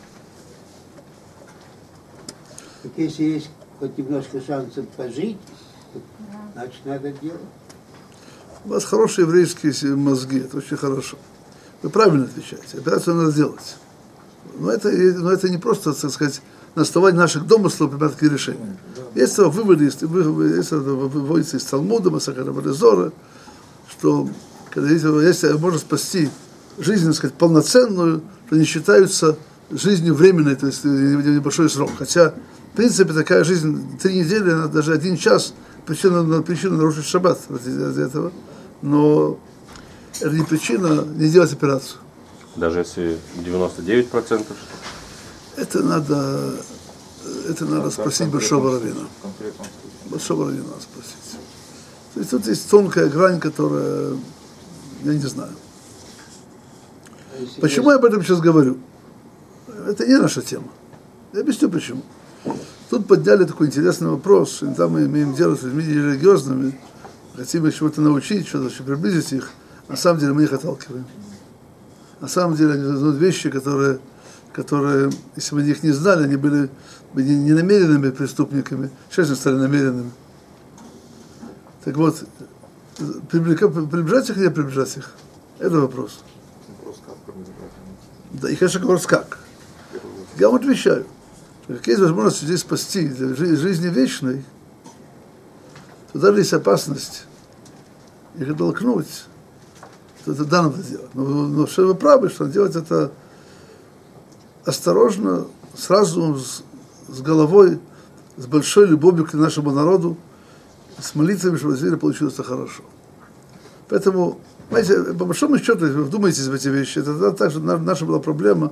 Так если есть хоть немножко шансов пожить, значит надо делать. У вас хорошие еврейские мозги, это очень хорошо. Вы правильно отвечаете. Операцию надо делать. Но это не просто, так сказать, на основании наших домыслов принимать такие решения. Есть выводится из Талмуда, Масахата Барезора, что когда если можно спасти жизнь, так сказать, полноценную, то не считаются жизнью временной, то есть небольшой срок. Хотя, в принципе, такая жизнь 3 недели, даже 1 час, причина нарушить шаббат ради этого. Но это не причина не делать операцию. Даже если 99%? Это надо спросить большого раввина. Большого раввина надо спросить. То есть тут есть тонкая грань, которая, я не знаю. Почему я об этом сейчас говорю? Это не наша тема. Я объясню почему. Тут подняли такой интересный вопрос, и там мы имеем дело с людьми религиозными, хотим их чего-то научить, что-то приблизить их, на самом деле мы их отталкиваем. На самом деле они знают вещи, которые, если бы они их не знали, они были бы не намеренными преступниками, сейчас они стали намеренными. Так вот, приближать их или не приближать их? Это вопрос. Да, и, конечно, вопрос как. Я вам отвечаю, что как есть возможность людей спасти для жизни вечной, то даже есть опасность их оттолкнуть, то это да, надо делать. Но все вы правы, что делать это осторожно, с разумом, с головой, с большой любовью к нашему народу, с молитвами, чтобы действительно получилось хорошо. Поэтому, знаете, по большому счету, если вы вдумаетесь в эти вещи, это также наша была проблема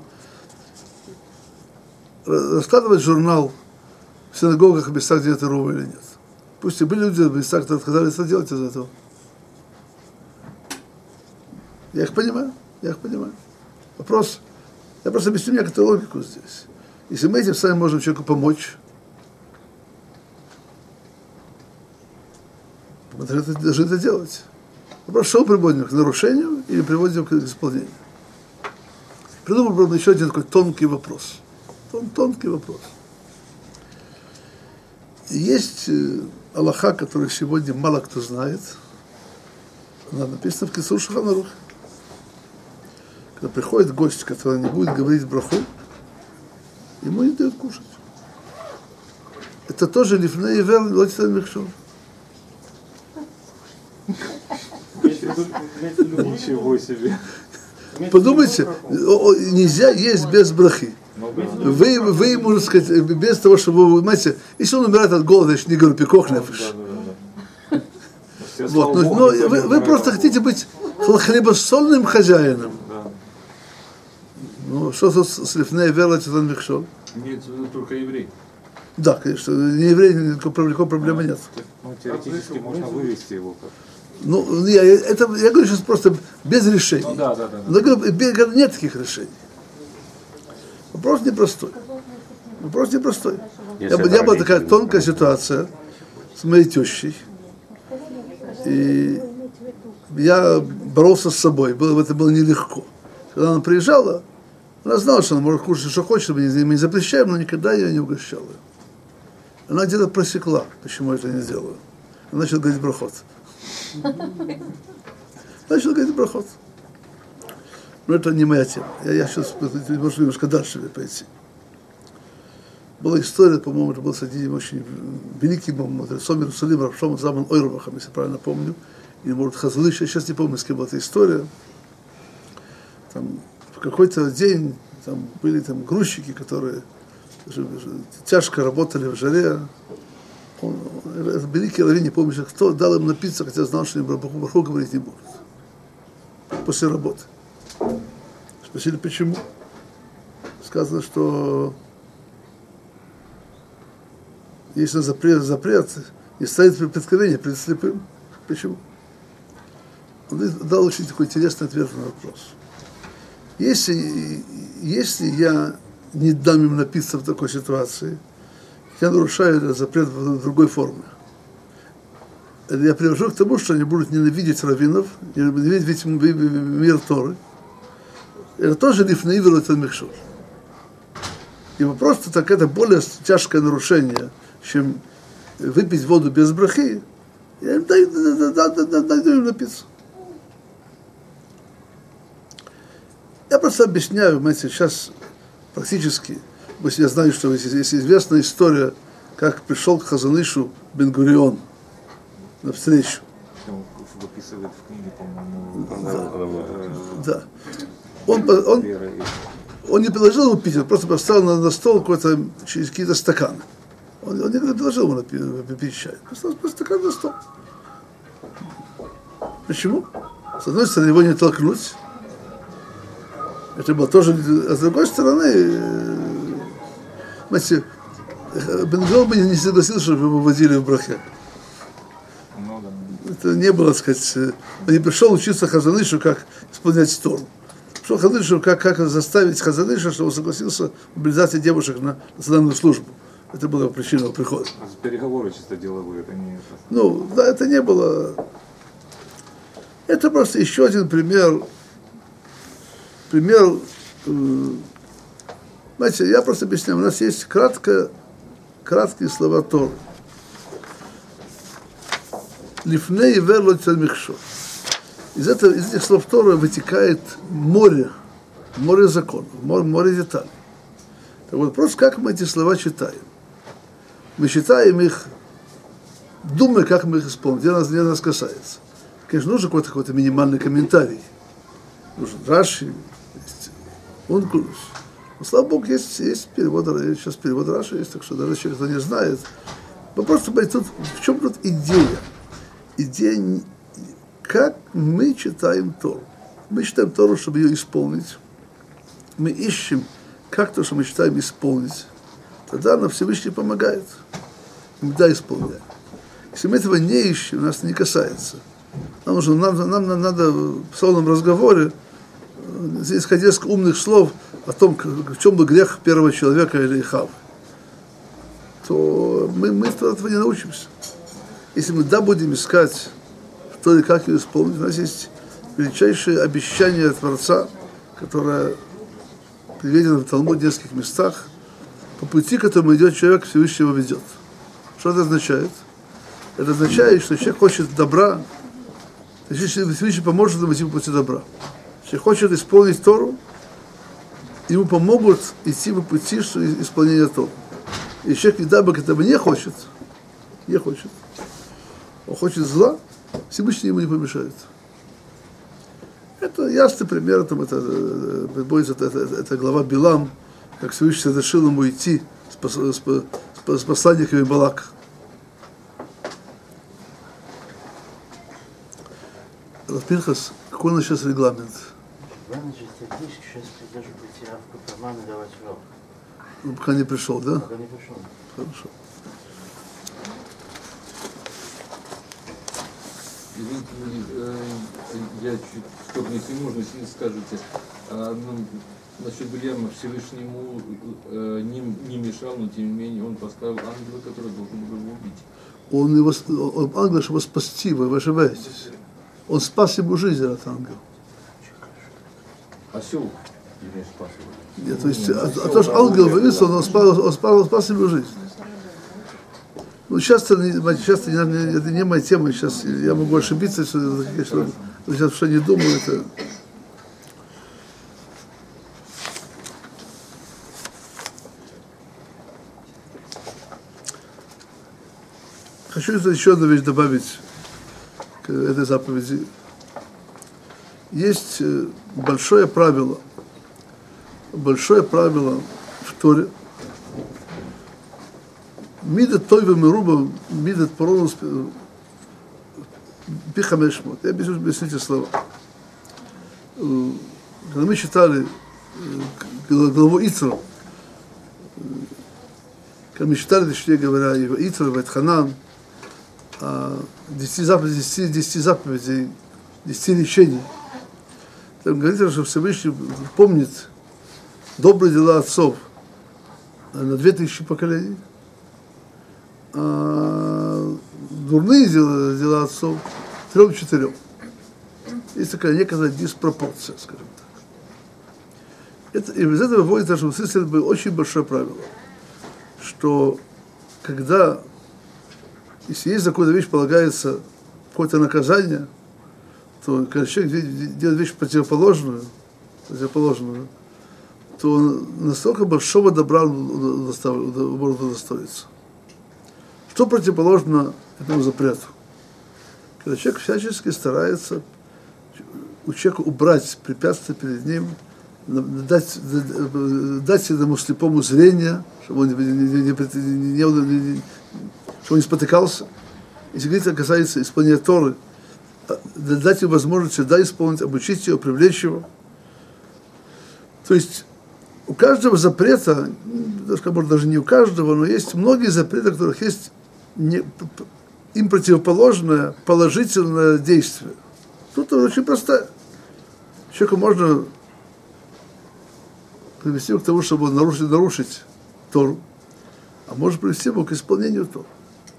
раскладывать журнал в синагогах, в местах, где это рува или нет. Пусть и были люди в местах, которые отказались это делать из этого. Я их понимаю. Вопрос, я просто объясню некоторую логику здесь. Если мы этим сами можем человеку помочь, мы должны это делать. Вопрос, что мы приводим к нарушению или приводим к исполнению? Придумал еще один такой тонкий вопрос. Тонкий вопрос. И есть алаха, который сегодня мало кто знает. Она написана в Кисур Шулхан Арух. Когда приходит гость, который не будет говорить браху, ему не дают кушать. Это тоже лифней вер лотитан михшор. Ничего себе. Подумайте, нельзя есть без брахи. Вы, можно сказать, без того, чтобы вы, понимаете, если он умирает от голода, я не говорю, пикох нефеш. Вот, но вы просто хотите быть хлебосольным хозяином. Ну, что тут с лифней вела титан михшол? Имеется в виду только еврей. Да, конечно, не еврей, никакой проблемы нет. Ну, теоретически можно вывести его как. Ну, я говорю сейчас просто без решений. Ну, да. Но говорю, нет таких решений. Вопрос непростой. Была такая тонкая ситуация с моей тещей. И я боролся с собой. Это было нелегко. Когда она приезжала, она знала, что она может кушать, что хочет, мы не запрещаем, но никогда я не угощал ее. Она где-то просекла, почему я это не делаю. Она начала говорить брахот. Но это не моя тема. Я сейчас, может, немножко дальше пойти. Была история, по-моему, это был с одним очень великим мудрецом Иерусалима, Равшом Залман Ойрбахом, если правильно помню. И, может, Хазалыш, я сейчас не помню, с кем была эта история. Там, в какой-то день там были там грузчики, которые тяжко работали в жаре. Великий раввин, не помню, кто, дал им напиться, хотя знал, что им браху говорить не будут. После работы. Спросили, почему? Сказано, что если запрет не стоит преткновение перед слепым. Почему? Он дал очень такой интересный ответ на вопрос. Если я не дам им напиться в такой ситуации, я нарушаю этот запрет в другой форме. Я привожу к тому, что они будут ненавидеть раввинов, ненавидеть мир Торы. Это тоже лифней вела титан михшол. И просто так это более тяжкое нарушение, чем выпить воду без брахи, я им даю им напиться. Я просто объясняю, понимаете, сейчас практически, если я знаю, что есть известная история, как пришел к Хазанышу Бен-Гурион на встречу. Выписывает в книге, по-моему. Да. Он не предложил ему пить, он просто поставил на стол какие-то стаканы. Он не предложил ему пить чай. Поставил просто стакан на стол. Почему? С одной стороны, его не толкнуть. Это было тоже... А с другой стороны, знаете, Бен-Гурион бы не согласился, чтобы его выводили в брахе. Это не было, так сказать... Он не пришел учиться Хазанышу, как исполнять Тору. Пришел Хазанышу, как заставить Хазаныша, чтобы он согласился в мобилизации девушек на национальную службу. Это была причина его прихода. Переговоры чисто деловые, это не... Ну, да, это не было... Это просто еще один пример... Знаете, я просто объясняю. У нас есть краткие слова Торы. Лифней вела титан михшол. Из этих слов Торы вытекает море законов, море деталей. Так вот, вопрос, как мы эти слова читаем? Мы читаем их, думая, как мы их исполним, где нас касается. Конечно, нужен какой-то минимальный комментарий. Нужен Раши, есть Ункулус. Но, слава Богу, есть перевод, сейчас перевод Раши есть, так что даже человек, кто не знает. Вопрос, тут, в чем тут идея? Идея, как мы читаем Тору. Мы читаем Тору, чтобы ее исполнить. Мы ищем, как то, что мы читаем, исполнить. Тогда нам Всевышний помогает. Мы исполняем. Если мы этого не ищем, нас это не касается. Нам надо в словном разговоре, исходя из умных слов о том, в чем был грех первого человека или Хавы, то мы этого не научимся. Если мы будем искать, что и как ее исполнить, у нас есть величайшее обещание Творца, которое приведено в Талмуде в нескольких местах, по пути, к которому идет человек, Всевышний его ведет. Что это означает? Это означает, что человек хочет добра, Всевышний поможет ему идти по пути добра. Человек хочет исполнить Тору, ему помогут идти по пути исполнения Торы. И человек, когда бы этого не хочет, он хочет зла, Всевышний ему не помешает. Это ясный пример, там, это глава Билам, как Всевышний разрешил ему идти с посланниками Балака. Пинхас, какой у нас сейчас регламент? Главное же сердечко, сейчас предложу прийти Рав Куперман и давать урок. Он пока не пришел, да? Пока не пришел. Хорошо. Извините, я чуть в сторону, если можно, если скажете, насчет Бельяма Всевышний ему не мешал, но тем не менее он поставил ангела, который должен был его убить. Он ангел, чтобы спасти, вы ошибаетесь. Он спас ему жизнь, этот ангел. Осел или спас его? Нет, то есть, то, что ангел вывез, он спас ему жизнь. Ну, часто это не моя тема, сейчас я могу ошибиться, что сейчас что не думаю, это... Хочу еще одну вещь добавить к этой заповеди. Есть большое правило в Торе. Мидат тойва меруба, мидат поронус пихамешмот. Я объясню эти слова. Когда мы читали главу Итро, когда мы читали, точнее говоря, Итро, Вайтханан, 10 заповедей, 10 речений, там говорится, что Всевышний помнит добрые дела отцов на 2000 поколений, а дурные дела отцов 3-4. Есть такая некая диспропорция, скажем так. И из этого выводит, что в смысле это было очень большое правило, что когда, если есть за какую-то вещь полагается какое-то наказание, то когда человек делает вещь противоположную, то настолько большого добра может удостоиться. Что противоположно этому запрету? Когда человек всячески старается у человека убрать препятствия перед ним, дать этому слепому зрение, чтобы он не спотыкался. Если говорить, касается исполнения Торы, дать ему возможность всегда исполнить, обучить его, привлечь его. То есть у каждого запрета, может, даже не у каждого, но есть многие запреты, у которых есть им противоположное положительное действие. Тут очень простая. Человеку можно привести его к тому, чтобы он нарушить Тору, а может привести его к исполнению Торы.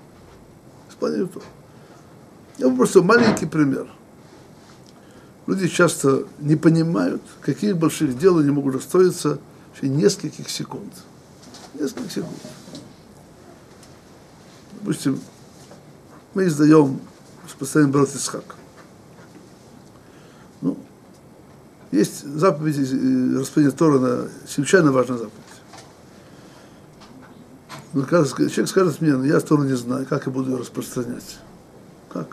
Я просто маленький пример. Люди часто не понимают, каких больших дел они могут достоиться в течение нескольких секунд. Допустим, мы издаем постоянно брат Ицхак. Ну, есть заповеди распределения Тора, чрезвычайно важная заповедь. Но человек скажет мне, я Тору не знаю, как я буду ее распространять. Как?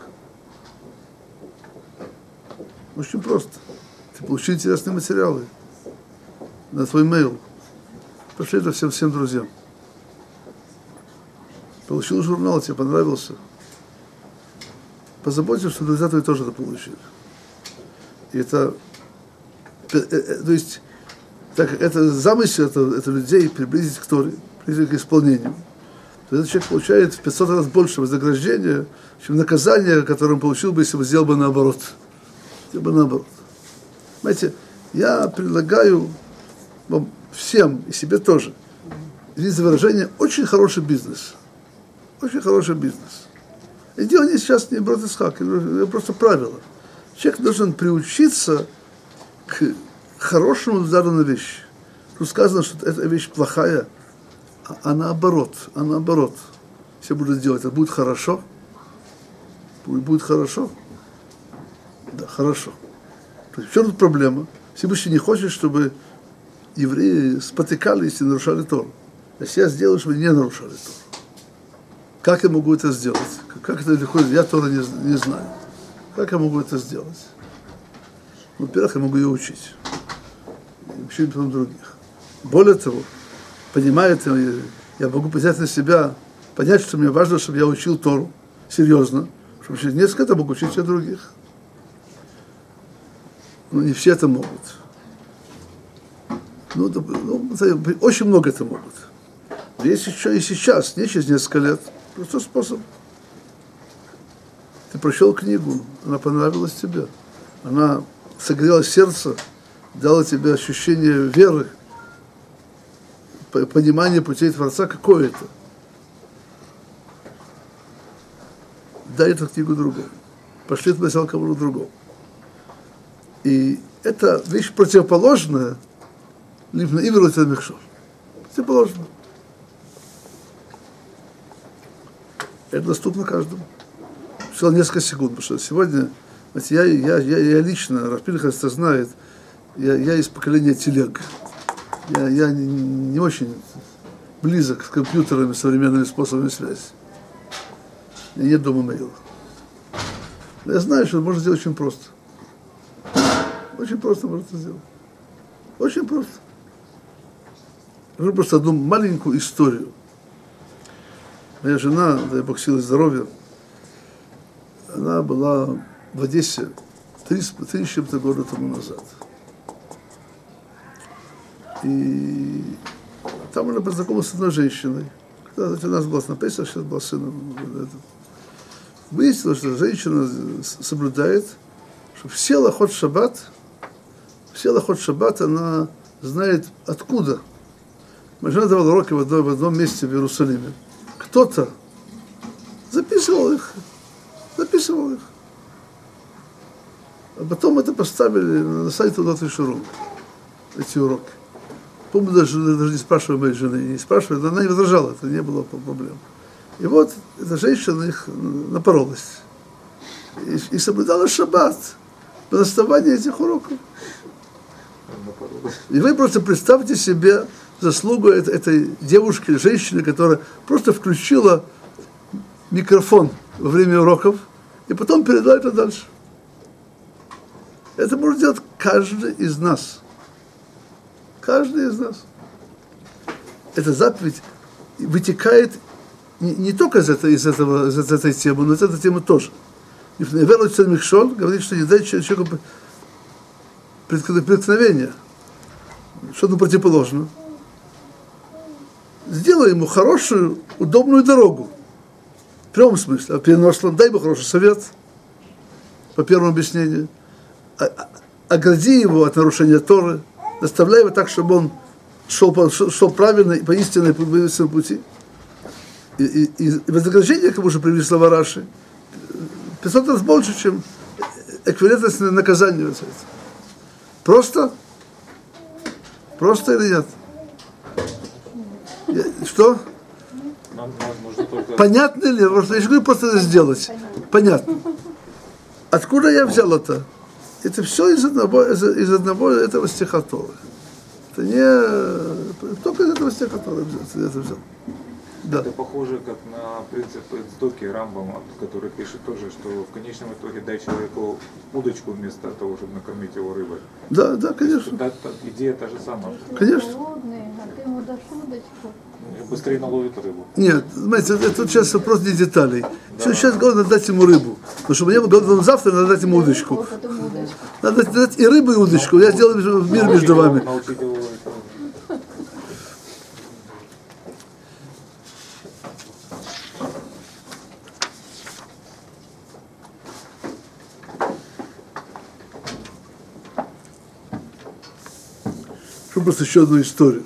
Очень просто. Ты получи интересные материалы на твой мейл. Пошли это всем друзьям. Получил журнал, тебе понравился. Позаботься, что друзья твои тоже это получили. И это, то есть, так как это замысел, это людей приблизить к Торе, приблизить к исполнению. То этот человек получает в 500 раз больше вознаграждения, чем наказание, которое он получил бы, если бы сделал бы наоборот. Знаете, я предлагаю вам всем и себе тоже, извините за выражение, очень хороший бизнес. Очень хороший бизнес. И дело не сейчас не брат Ицхак, это просто правило. Человек должен приучиться к хорошему взгляду на вещи. Тут сказано, что эта вещь плохая, а наоборот. Все будут делать, это будет хорошо. Будет хорошо. Да, хорошо. То есть в чем тут проблема? Всевышний не хочет, чтобы евреи спотыкались и нарушали Тору. Если я сделаю, чтобы не нарушали Тору. Как я могу это сделать? Как это легко? Я Тору не знаю. Как я могу это сделать? Ну, во-первых, я могу ее учить. И учить потом других. Более того, понимая это, я могу взять на себя, понять, что мне важно, чтобы я учил Тору серьезно, чтобы через несколько лет я мог учить и других. Но не все это могут. Очень много это могут. Есть еще и сейчас, не через несколько лет. Простой способ. Ты прочел книгу, она понравилась тебе. Она согрела сердце, дала тебе ощущение веры, понимание путей Творца какое-то. Дай эту книгу другому. Пошли туда взял кому-то другому. И это вещь противоположная Ливна Ивер это Михшор. Противоположно. Это доступно каждому. Всего несколько секунд, потому что сегодня, знаете, я лично, Рав Пинхас это знает, я из поколения телег. Я не очень близок с компьютерами, современными способами связи. У меня нет дома мейла. Но я знаю, что это можно сделать очень просто. Очень просто можно это сделать. Очень просто. Я скажу просто одну маленькую историю. Моя жена, дай Бог силы и здоровья, она была в Одессе 3 с чем-то года тому назад. И там она познакомилась с одной женщиной. Когда у нас была на Песах, сейчас была сыном. Выяснилось, что женщина соблюдает, что все лахот шаббат она знает откуда. Моя жена давала уроки в одном месте в Иерусалиме. Кто-то записывал их. А потом это поставили на сайт Удат Шурум, эти уроки. Помню, даже не спрашивая моей жены, не спрашивая, но она не возражала, это не было проблем. И вот эта женщина их напоролась. И соблюдала шаббат по наставанию этих уроков. И вы просто представьте себе заслугу этой девушки, женщины, которая просто включила микрофон во время уроков и потом передала это дальше. Это может делать каждый из нас. Каждый из нас. Эта заповедь вытекает не только из этой темы, но из этой темы тоже. Верующий Михшон говорит, что не дай человеку преткновения. Что-то противоположно. Сделай ему хорошую, удобную дорогу. В прямом смысле. А переносном дай ему хороший совет. По первому объяснению. Огради его от нарушения Торы. Наставляй его так, чтобы он шел правильно и по истинной пути. И вознаграждение, как уже привели слова Раши, 500 раз больше, чем эквивалентность наказанию. Просто? Просто или нет? Что? Нам нужно только... Понятно ли? Я же говорю, просто это сделать. Понятно. Откуда я взял это? Это все из одного этого стиха Торы. Это не... Только из этого стиха Торы это взял. Да. Это похоже как на принцип Цдоки Рамбама, который пишет тоже, что в конечном итоге дай человеку удочку вместо того, чтобы накормить его рыбой. Да, конечно. Идея та же самая. Конечно. Голодный, а ты ему дашь удочку. Быстрее наловит рыбу. Нет, знаете, это сейчас вопрос не деталей. Все, сейчас главное дать ему рыбу. Потому что мне голодным завтра надо дать ему удочку. Надо дать и рыбу, и удочку. Я сделаю мир между вами. Научить его ловить рыбу. Просто еще одну историю.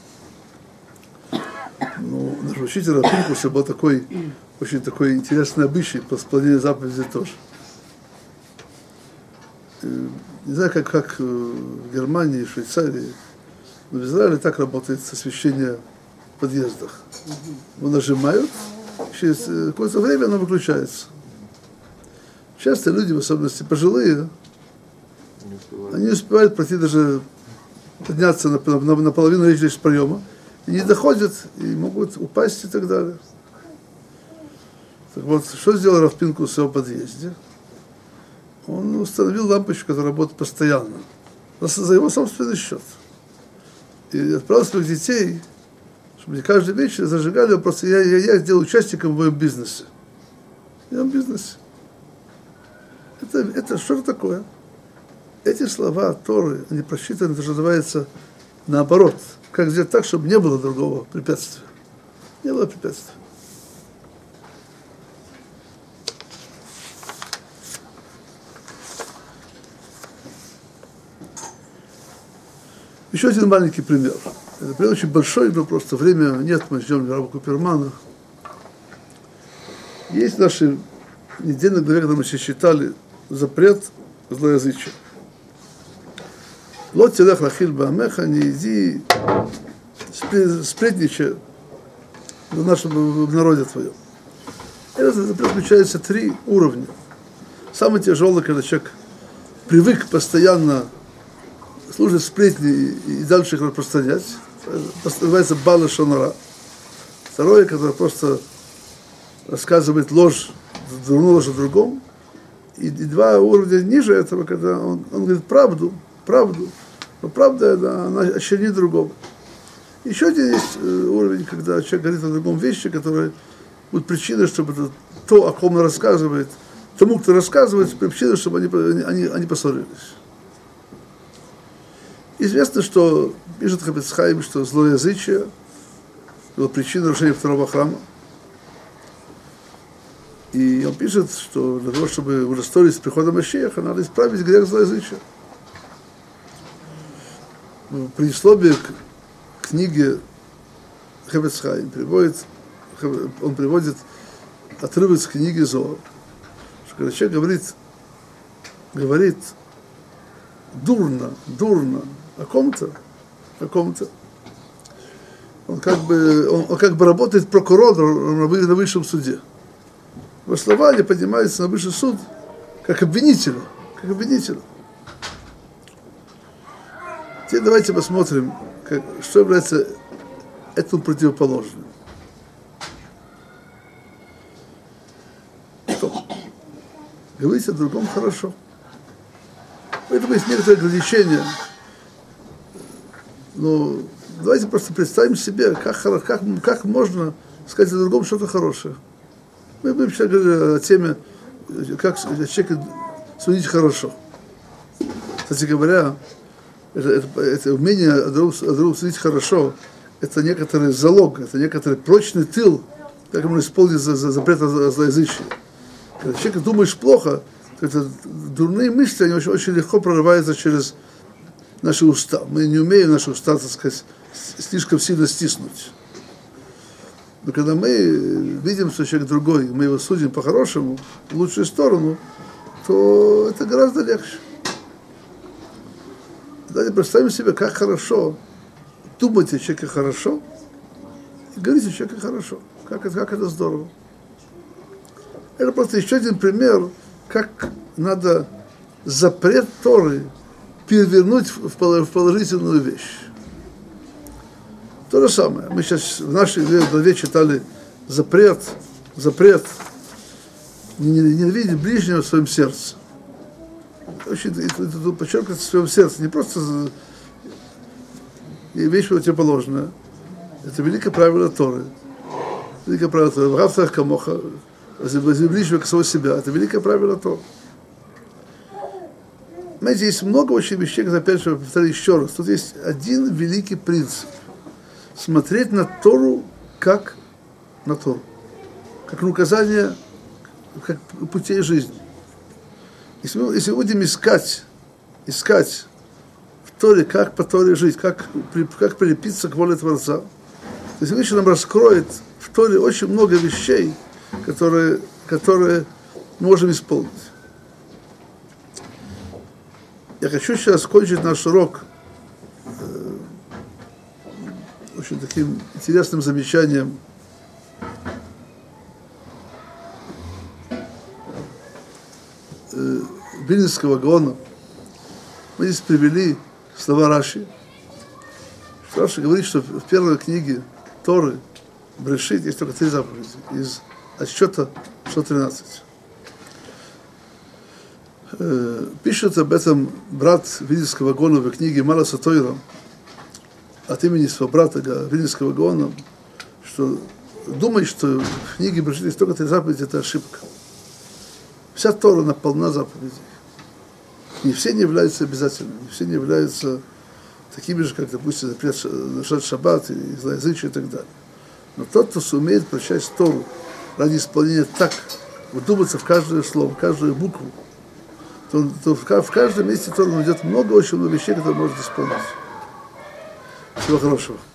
Ну, наш учитель Рав Пинкуса был такой, очень такой интересный обычай по исполнению заповедей тоже. Не знаю, как в Германии, Швейцарии, но в Израиле так работает освещение в подъездах. Его нажимают, через какое-то время оно выключается. Часто люди, в особенности пожилые, они не успевают пройти даже подняться на половину лестничного проема, и не доходят, и могут упасть и так далее. Так вот, что сделал Рав Пинкус в его подъезде? Он установил лампочку, которая работает постоянно, за его собственный счет. И отправил своих детей, чтобы они каждый вечер зажигали, просто я сделал участником в моем бизнесе. В моем бизнесе. Это что такое? Эти слова Торы, они просчитаны, это что называется, наоборот. Как сделать так, чтобы не было другого препятствия. Не было препятствия. Еще один маленький пример. Это пример очень большой, но просто время нет, мы ждем Рава Купермана. Есть в нашей недельной главе, когда мы все читали, запрет злоязычия. Лот телех лахиль баамеха, не иди сплетничай в нашем народе твоем. Это запрет включается 3 уровня. Самый тяжелый, когда человек привык постоянно слушать сплетни и дальше их распространять. Называется бала шонара. Второе, которое просто рассказывает ложь, дурную ложь о другом. И 2 уровня ниже этого, когда он говорит правду, но правда она очернит другого. Еще один есть уровень, когда человек говорит о другом вещи, которые будут причиной, чтобы то, о ком он рассказывает, тому, кто рассказывает, причиной, чтобы они поссорились. Известно, что пишет Хафец Хаим, что злоязычие было причиной разрушения 2-го храма. И он пишет, что для того, чтобы удостоились прихода Машиаха, надо исправить грех злоязычия. В предисловии к книге Хафец Хаим он приводит отрывок из книги Зоар, что когда человек говорит дурно о ком-то, он как бы работает прокурором на высшем суде. Его слова они поднимаются на высший суд как обвинителю. Теперь давайте посмотрим, что является этому противоположным. Что? Говорить о другом хорошо. Поэтому есть некоторые ограничения. Но давайте просто представим себе, как можно сказать о другом что-то хорошее. Мы будем сейчас говорить о теме, как человека судить хорошо. Кстати говоря, это умение о другом судить хорошо, это некоторый залог, это некоторый прочный тыл, как можно исполнить запрет о злоязычии. Когда человек думаешь плохо, то это дурные мысли, они очень легко прорываются через наши уста. Мы не умеем наши уста, так сказать, слишком сильно стиснуть. Но когда мы видим, что человек другой, мы его судим по-хорошему, в лучшую сторону, то это гораздо легче. Давайте представим себе, как хорошо думать о человеке хорошо и говорить о человеке хорошо. Как это здорово. Это просто еще один пример, как надо запрет Торы перевернуть в положительную вещь. То же самое. Мы сейчас в нашей главе читали запрет не видеть ближнего в своем сердце. Очень это подчеркивается в своем сердце. Не просто вещь противоположная. Это великое правило Торы. Великое правило Торы. Вравцах камоха. Возлюби ближнего как самого себя. Это великое правило Торы. Знаете, есть много очень вещей, опять же, повторю еще раз. Тут есть один великий принцип. Смотреть на Тору как на Тору. Как на указание, как путей жизни. Если мы будем искать в Торе, как по Торе жить, как прилепиться к воле Творца, то Всевышний нам раскроет в Торе очень много вещей, которые мы можем исполнить. Я хочу сейчас кончить наш урок очень таким интересным замечанием. Вильнюсского Гаона. Мы здесь привели слова Раши. Раши говорит, что в первой книге Торы, Брешит, есть только 3 заповеди из отсчета 113. Пишет об этом брат Вильнюсского Гаона в книге Маласа Тойра от имени своего брата Вильнюсского Гаона, что думает, что в книге Брешит есть только 3 заповеди, это ошибка. Вся Тора наполнена заповедей. Не все не являются обязательными, не все не являются такими же, как, допустим, нарушать шаббат, и злоязычие и так далее. Но тот, кто сумеет прочесть Тору ради исполнения так, вдуматься в каждое слово, в каждую букву, то в каждом месте Тора найдет много, очень много вещей, которые может исполнить. Всего хорошего.